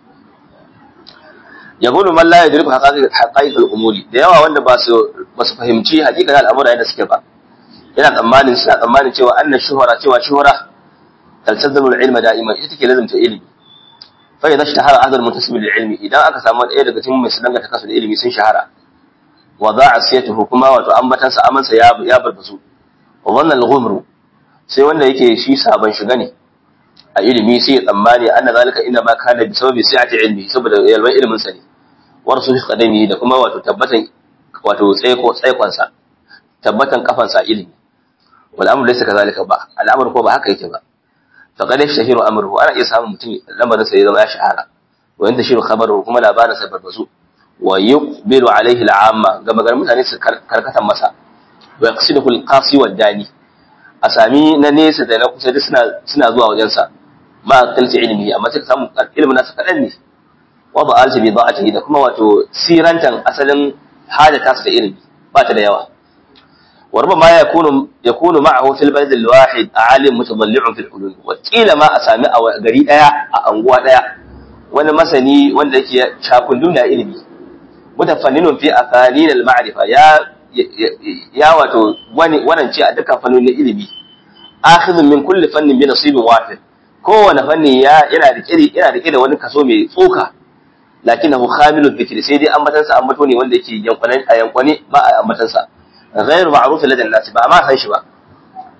yaqulu man la yadriku haqa'iq al-umuri da yawa wanda ba su ba su fahimci hakikan al'amura yadda suke ba yana tsammanin suna tsammanin cewa anna shuhara cewa shuhara taltazamu al-ilma da'iman ita take lazimta ilimi fa idza ishtahara ahad al-muntasib lil-ilmi idan aka samu ɗaya daga cikin mai sanan ta kasu da ilimi sun shahara wa da'a siyatuhu kuma wato ambatan sa amansa ya ya barbazu wa wannan al-ghumru sai wanda yake shi sabon shiga ne a ilimi sai ya tsammani anna zalika inna ma kana bi sababi sa'ati ilmi saboda yalwan ilimin sa ne warsu qadami da kuma wato tabbatan wato tsaiko tsaikon sa tabbatan kafan sa ilimi wal amru laysa kazalika ba al'amru ko ba haka yake ba faqad yashhiru amruhu ana iya samun mutum lamarin sa ya zama ya shahara wa yanda shiru khabaruhu kuma labarin sa barbazu wa yuqbilu alayhi al'amma ga maganar mutane su karkatan masa wa yaqsiduhu al-qasi wad dani a sami na nesa da na kusa da suna suna zuwa wajen sa ma kalci ilimi amma sai ka samu ilimin nasa kadan ne wa ba alti bi da'atihi da kuma wato sirantan asalin halata su da ilimi ba ta da yawa wa rubama yakunu yakunu ma'ahu fil balad al-wahid alim mutadalli'un fil ulum wa qila ma asami a gari daya a anguwa daya wani masani wanda yake shakundun da ilimi mutafanninun fi aqalil al-ma'rifa ya ya wato wani wannan ce a dukkan fannonin ilimi akhidhu min kulli fannin bi nasibin wahid kowane fanni ya yana rike yana rike da wani kaso mai tsoka lakinahu khamilu dhikri sai dai ambatan sa ambato ne wanda yake yankwane a yankwane ba a ambatan sa ghairu ma'ruf ladan nas ba amma san shi ba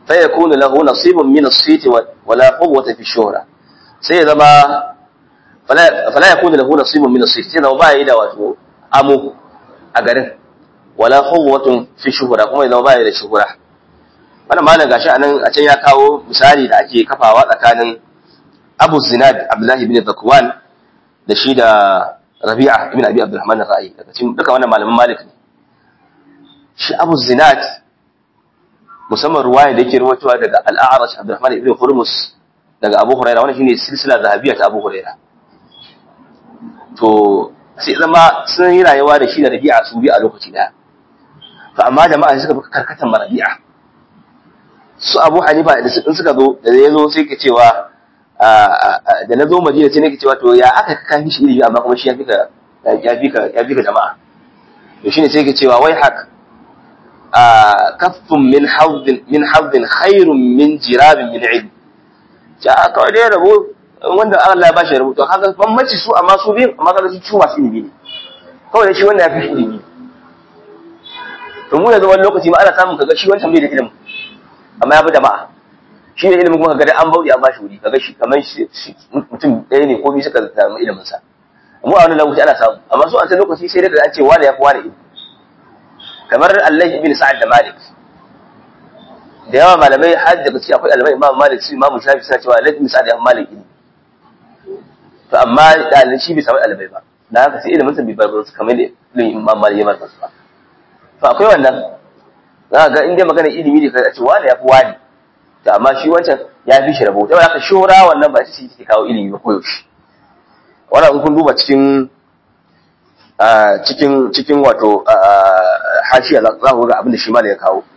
fa yakunu lahu nasibun min as-sit wa la quwwata fi shuhra sai zama fala fala yakunu lahu nasibun min as-sit sai zama ba yi da wato amo a garin wala quwwatun fi shuhra kuma zama ba yi da shuhra. Wannan malam gashi anan a can ya kawo misali da ake kafawa tsakanin Abu Zinad Abdullah ibn Zakwan da shi da Rabi'a ibn Abi Abdurrahman al-Ra'i daga cikin duka wannan malaman Malik ne. Shi Abu Zinad musamman ruwaya da yake ruwatowa daga Al-A'raj Abdurrahman ibn Hurmus daga Abu Hurairah, wannan shine silsila zahabiyya ta Abu Hurairah. To sai zama sun yi rayuwa da shi da Rabi'a su bi a lokaci daya. To amma jama'a suka fi karkatan Rabi'a. Su Abu Hanifa da suka zo da ya zo sai ke cewa da na zo Madina sai nake cewa to ya aka kafi shi ilimi amma kuma shi ya fika ya fika ya fika jama'a. To shine sai ke cewa wai hak kaffun min hazzin min hazzin khairun min jirabin min ilm. Ja kawai dai rabo wanda Allah ya bashi rabo to haka bambanci su amma su biyu amma kaga su ci masu ilimi ne. Kawai shi wanda ya fi ilimi. To mu yanzu wani lokaci ma ana samun kaga shi wancan bai da ilimi amma ya fi jama'a. Shi ne ilimin kuma kaga da an bauɗe an bashi wuri kaga shi kamar mutum ɗaya ne ko biyu suka samu ilimin sa. Mu a wani lokaci ana samu amma su a can lokaci sai dai an ce wani ya fi wani ilimi. Kamar Allah ibn Sa'ad da Malik. Da yawa malamai har daga cikin akwai ɗalibai Imam Malik su Imam Shafi suna cewa Allah ibn Sa'ad ya fi Malik ilimi. To amma ɗalibin shi bai samu ɗalibai ba. Da haka sai ilimin sa bai bar su kamar ilimin Imam Malik ya bar su ba. To akwai wannan za ga inda magana ilimi ne kai a ce wani ya fi wani. To amma shi wancan ya fi shi rabo. Da haka shura wannan ba ita ce take kawo ilimi ba koyaushe. Wannan in kun duba cikin cikin cikin wato hashiya za ku ga abin da shi malam ya kawo.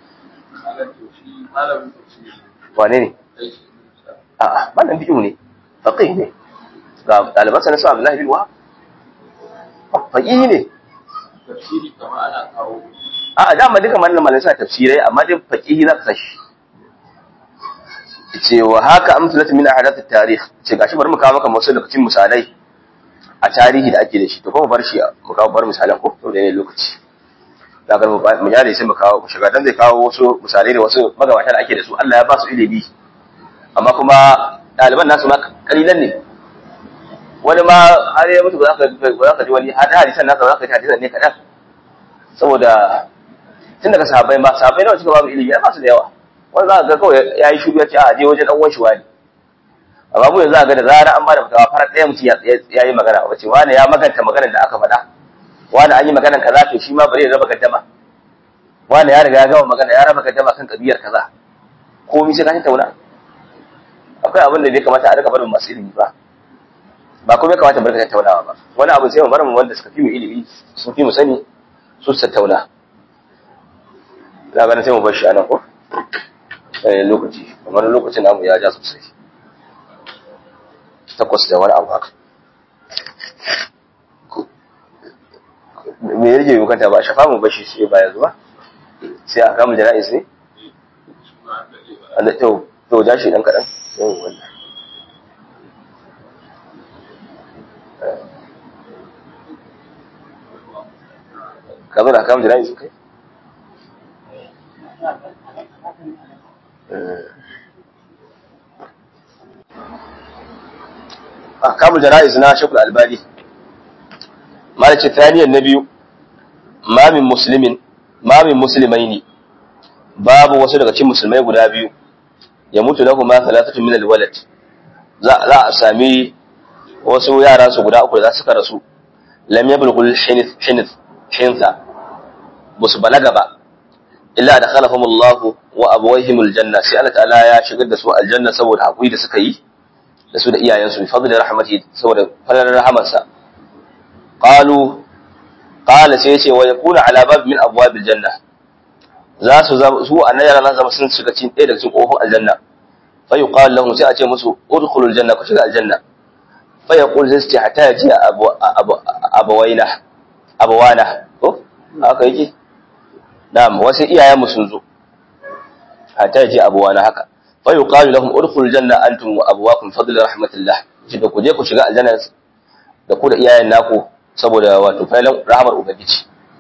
Wane ne? A'a, malam bi'u ne. Faqih ne. Ga ɗaliban sa na sa Abdullahi bin Wahab. Faqih ne. Tafsiri kamar ana kawo. A'a, dama duka malaman malamai suna tafsirai amma dai faqih za ka sashi. Ce wa haka amsalatu min ahadath at-tarikh. Ce gashi bari mu kawo maka wasu lokacin misalai a tarihi da ake da shi to kuma bar shi mu kawo bar misalan ko to da ne lokaci da ga mu yare sai mu kawo shiga dan zai kawo wasu misalai da wasu magabata da ake da su Allah ya ba su ilimi amma kuma ɗaliban nasu ma kalilan ne wani ma har ya mutu ba za ka ba za ka ji wani har hadisan nasa ba za ka ji hadisan ne kadan saboda tun daga sahabbai ma sahabbai nawa suka ba mu ilimi ya ba su da yawa wani za ka ga kawai ya yi shugabanci a je wajen dan uwan shi wani amma mu yanzu a ga da zara an bada fatawa farar ɗaya mutum ya yi magana wace wani ya maganta maganar da aka faɗa wani an yi maganar kaza to shi ma bari ya raba gaddama wani ya riga ya gama magana ya raba gaddama kan kabiyar kaza komai sai ka tauna akwai abin da bai kamata a rika barin masu ilimi ba ba kuma ya kamata mu rika tattaunawa ba wani abu sai mu bar mu wanda suka fi mu ilimi sun fi mu sani su tattauna za ga sai mu bar shi a nan ko eh lokaci kamar lokacin namu ya ja sosai takwas da wani abu haka me yake yi kanta ba shafa mu bashi sai ba yanzu ba sai a kama jana'iz ne Allah to to ja shi dan kadan sai wannan ka zo da kama jana'iz kai أحكام الجنائز نا شيخ الألباني مالك الثاني النبي ما من مسلم ما من مسلمين باب وصل daga cikin musulmai guda biyu ya mutu lahu ma thalathatu min alwalad za za a sami wasu yara su guda uku da suka rasu lam yablughu hinith hinith hinsa musu balaga ba illa dakhalahum Allah wa abawayhim aljanna sai Allah ta'ala ya shigar da su aljanna saboda hakuri da suka yi da su da iyayensu bi fadli rahmatihi saboda falalar rahamarsa qalu qala sai yace wa yakuna ala bab min abwabil janna za su su annayara nan zama sun shiga cikin ɗaya daga cikin kofin aljanna fa yuqal lahum sai a ce musu udkhulul janna ku shiga aljanna fa yaqul zai hatta yaji abu abawaina abawana ko haka yake na'am wasu iyayen mu sun zo hatta yaji abawana haka fa yuqalu lahum udkhulul janna antum wa abwakum fadl rahmatillah da ku je ku shiga aljanna da ku da iyayen naku saboda wato failan rahmar ubangiji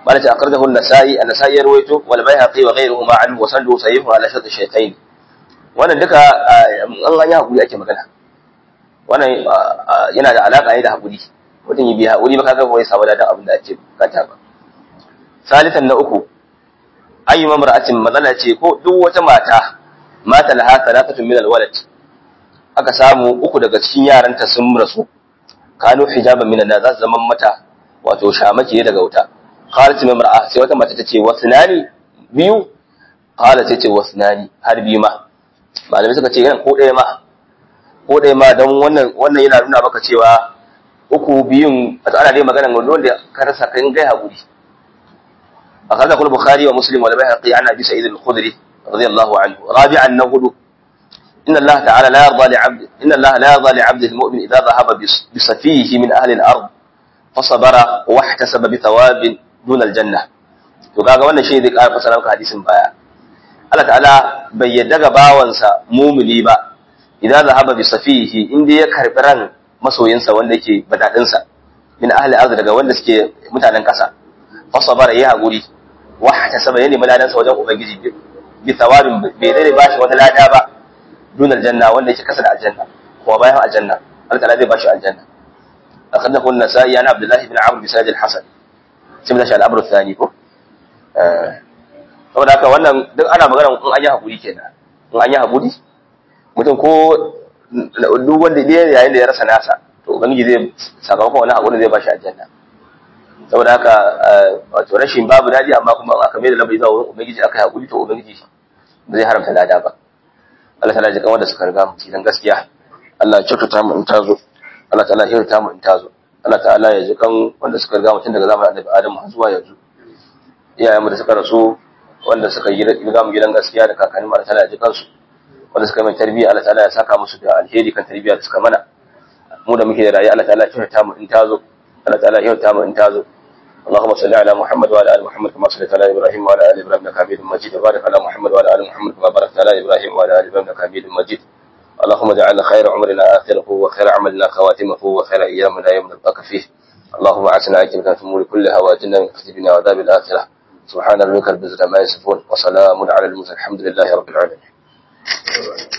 malaka akhrajahu an-nasa'i an-nasa'i yarwayto wal bayhaqi wa ghayruhuma anhu wa sanadu sahih ala shart ash-shaykhayn wannan duka an an yi hakuri ake magana wannan yana da alaka ne da hakuri mutum yi biya hakuri ba kaga bai samu ladan abin da ake bukata ba salitan na uku ayyu mamra'atin mazala ce ko duk wata mata mata laha thalathatun min al-walad aka samu uku daga cikin yaranta sun rasu kanu hijaban min an-nar za zaman mata wato shamaki daga wuta qalat mamra'a sai wata mata tace wasnani biyu qalat tace wasnani har biyu ma malamai suka ce yana ko ɗaya ma ko ɗaya ma don wannan wannan yana nuna maka cewa uku biyun wato ana dai magana wanda ka rasa kan gai hakuri akhadha kul bukhari wa muslim wa al-bayhaqi an abi sa'id al-khudri radiyallahu anhu rabi'an nahudu inna allah ta'ala la yarda li 'abd inna allah la yarda li 'abd al-mu'min idha dhahaba bi safihi min ahli al-ard fa sabara wa ihtasaba bi thawabin dun al-jannah to kaga wannan shi zai ƙara fasara maka hadisin baya Allah ta'ala bai yadda ga bawansa mumuni ba idan zahaba bi safihi inda ya karbi ran masoyinsa wanda yake badadin sa min ahli arz daga wanda suke mutanen kasa fa sabara ya haguri wa hatasaba yana maladan sa wajen ubangiji bi thawabin bai dai bashi wata lada ba dunal janna wanda yake kasa da aljanna kuma bayan aljanna Allah ta'ala zai bashi aljanna akhadahu an-nasa'i an abdullah ibn amr bi sa'id al-hasan sai da shi al-amr ath-thani ko saboda haka wannan duk ana magana in an yi hakuri kenan in an yi hakuri mutum ko duk wanda ne yayin da ya rasa nasa to ubangiji zai sakamakon wannan hakuri zai bashi aljanna saboda haka wato rashin babu dadi amma kuma aka mai da lamari zuwa ubangiji aka yi hakuri to ubangiji ba zai haramta lada ba Allah ta'ala ji kan wanda suka riga mu cikin gaskiya Allah ya kyautata mu in tazo Allah ta'ala ya kyautata mu in tazo Allah ta'ala ya ji kan wanda suka riga mu tun daga zamanin Annabi Adam har zuwa yanzu iyayenmu da suka rasu wanda suka yi riga mu gidan gaskiya da kakannin Allah ta'ala ya ji kansu wanda suka yi mai tarbiyya Allah ta'ala ya saka musu da alheri kan tarbiyya da suka mana mu da muke da rayuwa Allah ta'ala ya kyautata mu in tazo Allah ta'ala ya kyautata mu in tazo اللهم صل على محمد وعلى ال محمد كما صليت على ابراهيم وعلى ال ابراهيم انك حميد مجيد وبارك على محمد وعلى ال محمد كما باركت على ابراهيم وعلى ال ابراهيم انك حميد مجيد اللهم اجعل خير عمرنا اخره وخير عملنا خواتمه وخير ايامنا يوم نلقاك فيه اللهم اعتنا عاقبتنا في الامور كلها واجنا من خزي وعذاب الاخره سبحان ربك رب العزه عما يصفون وسلام على المرسلين الحمد لله رب العالمين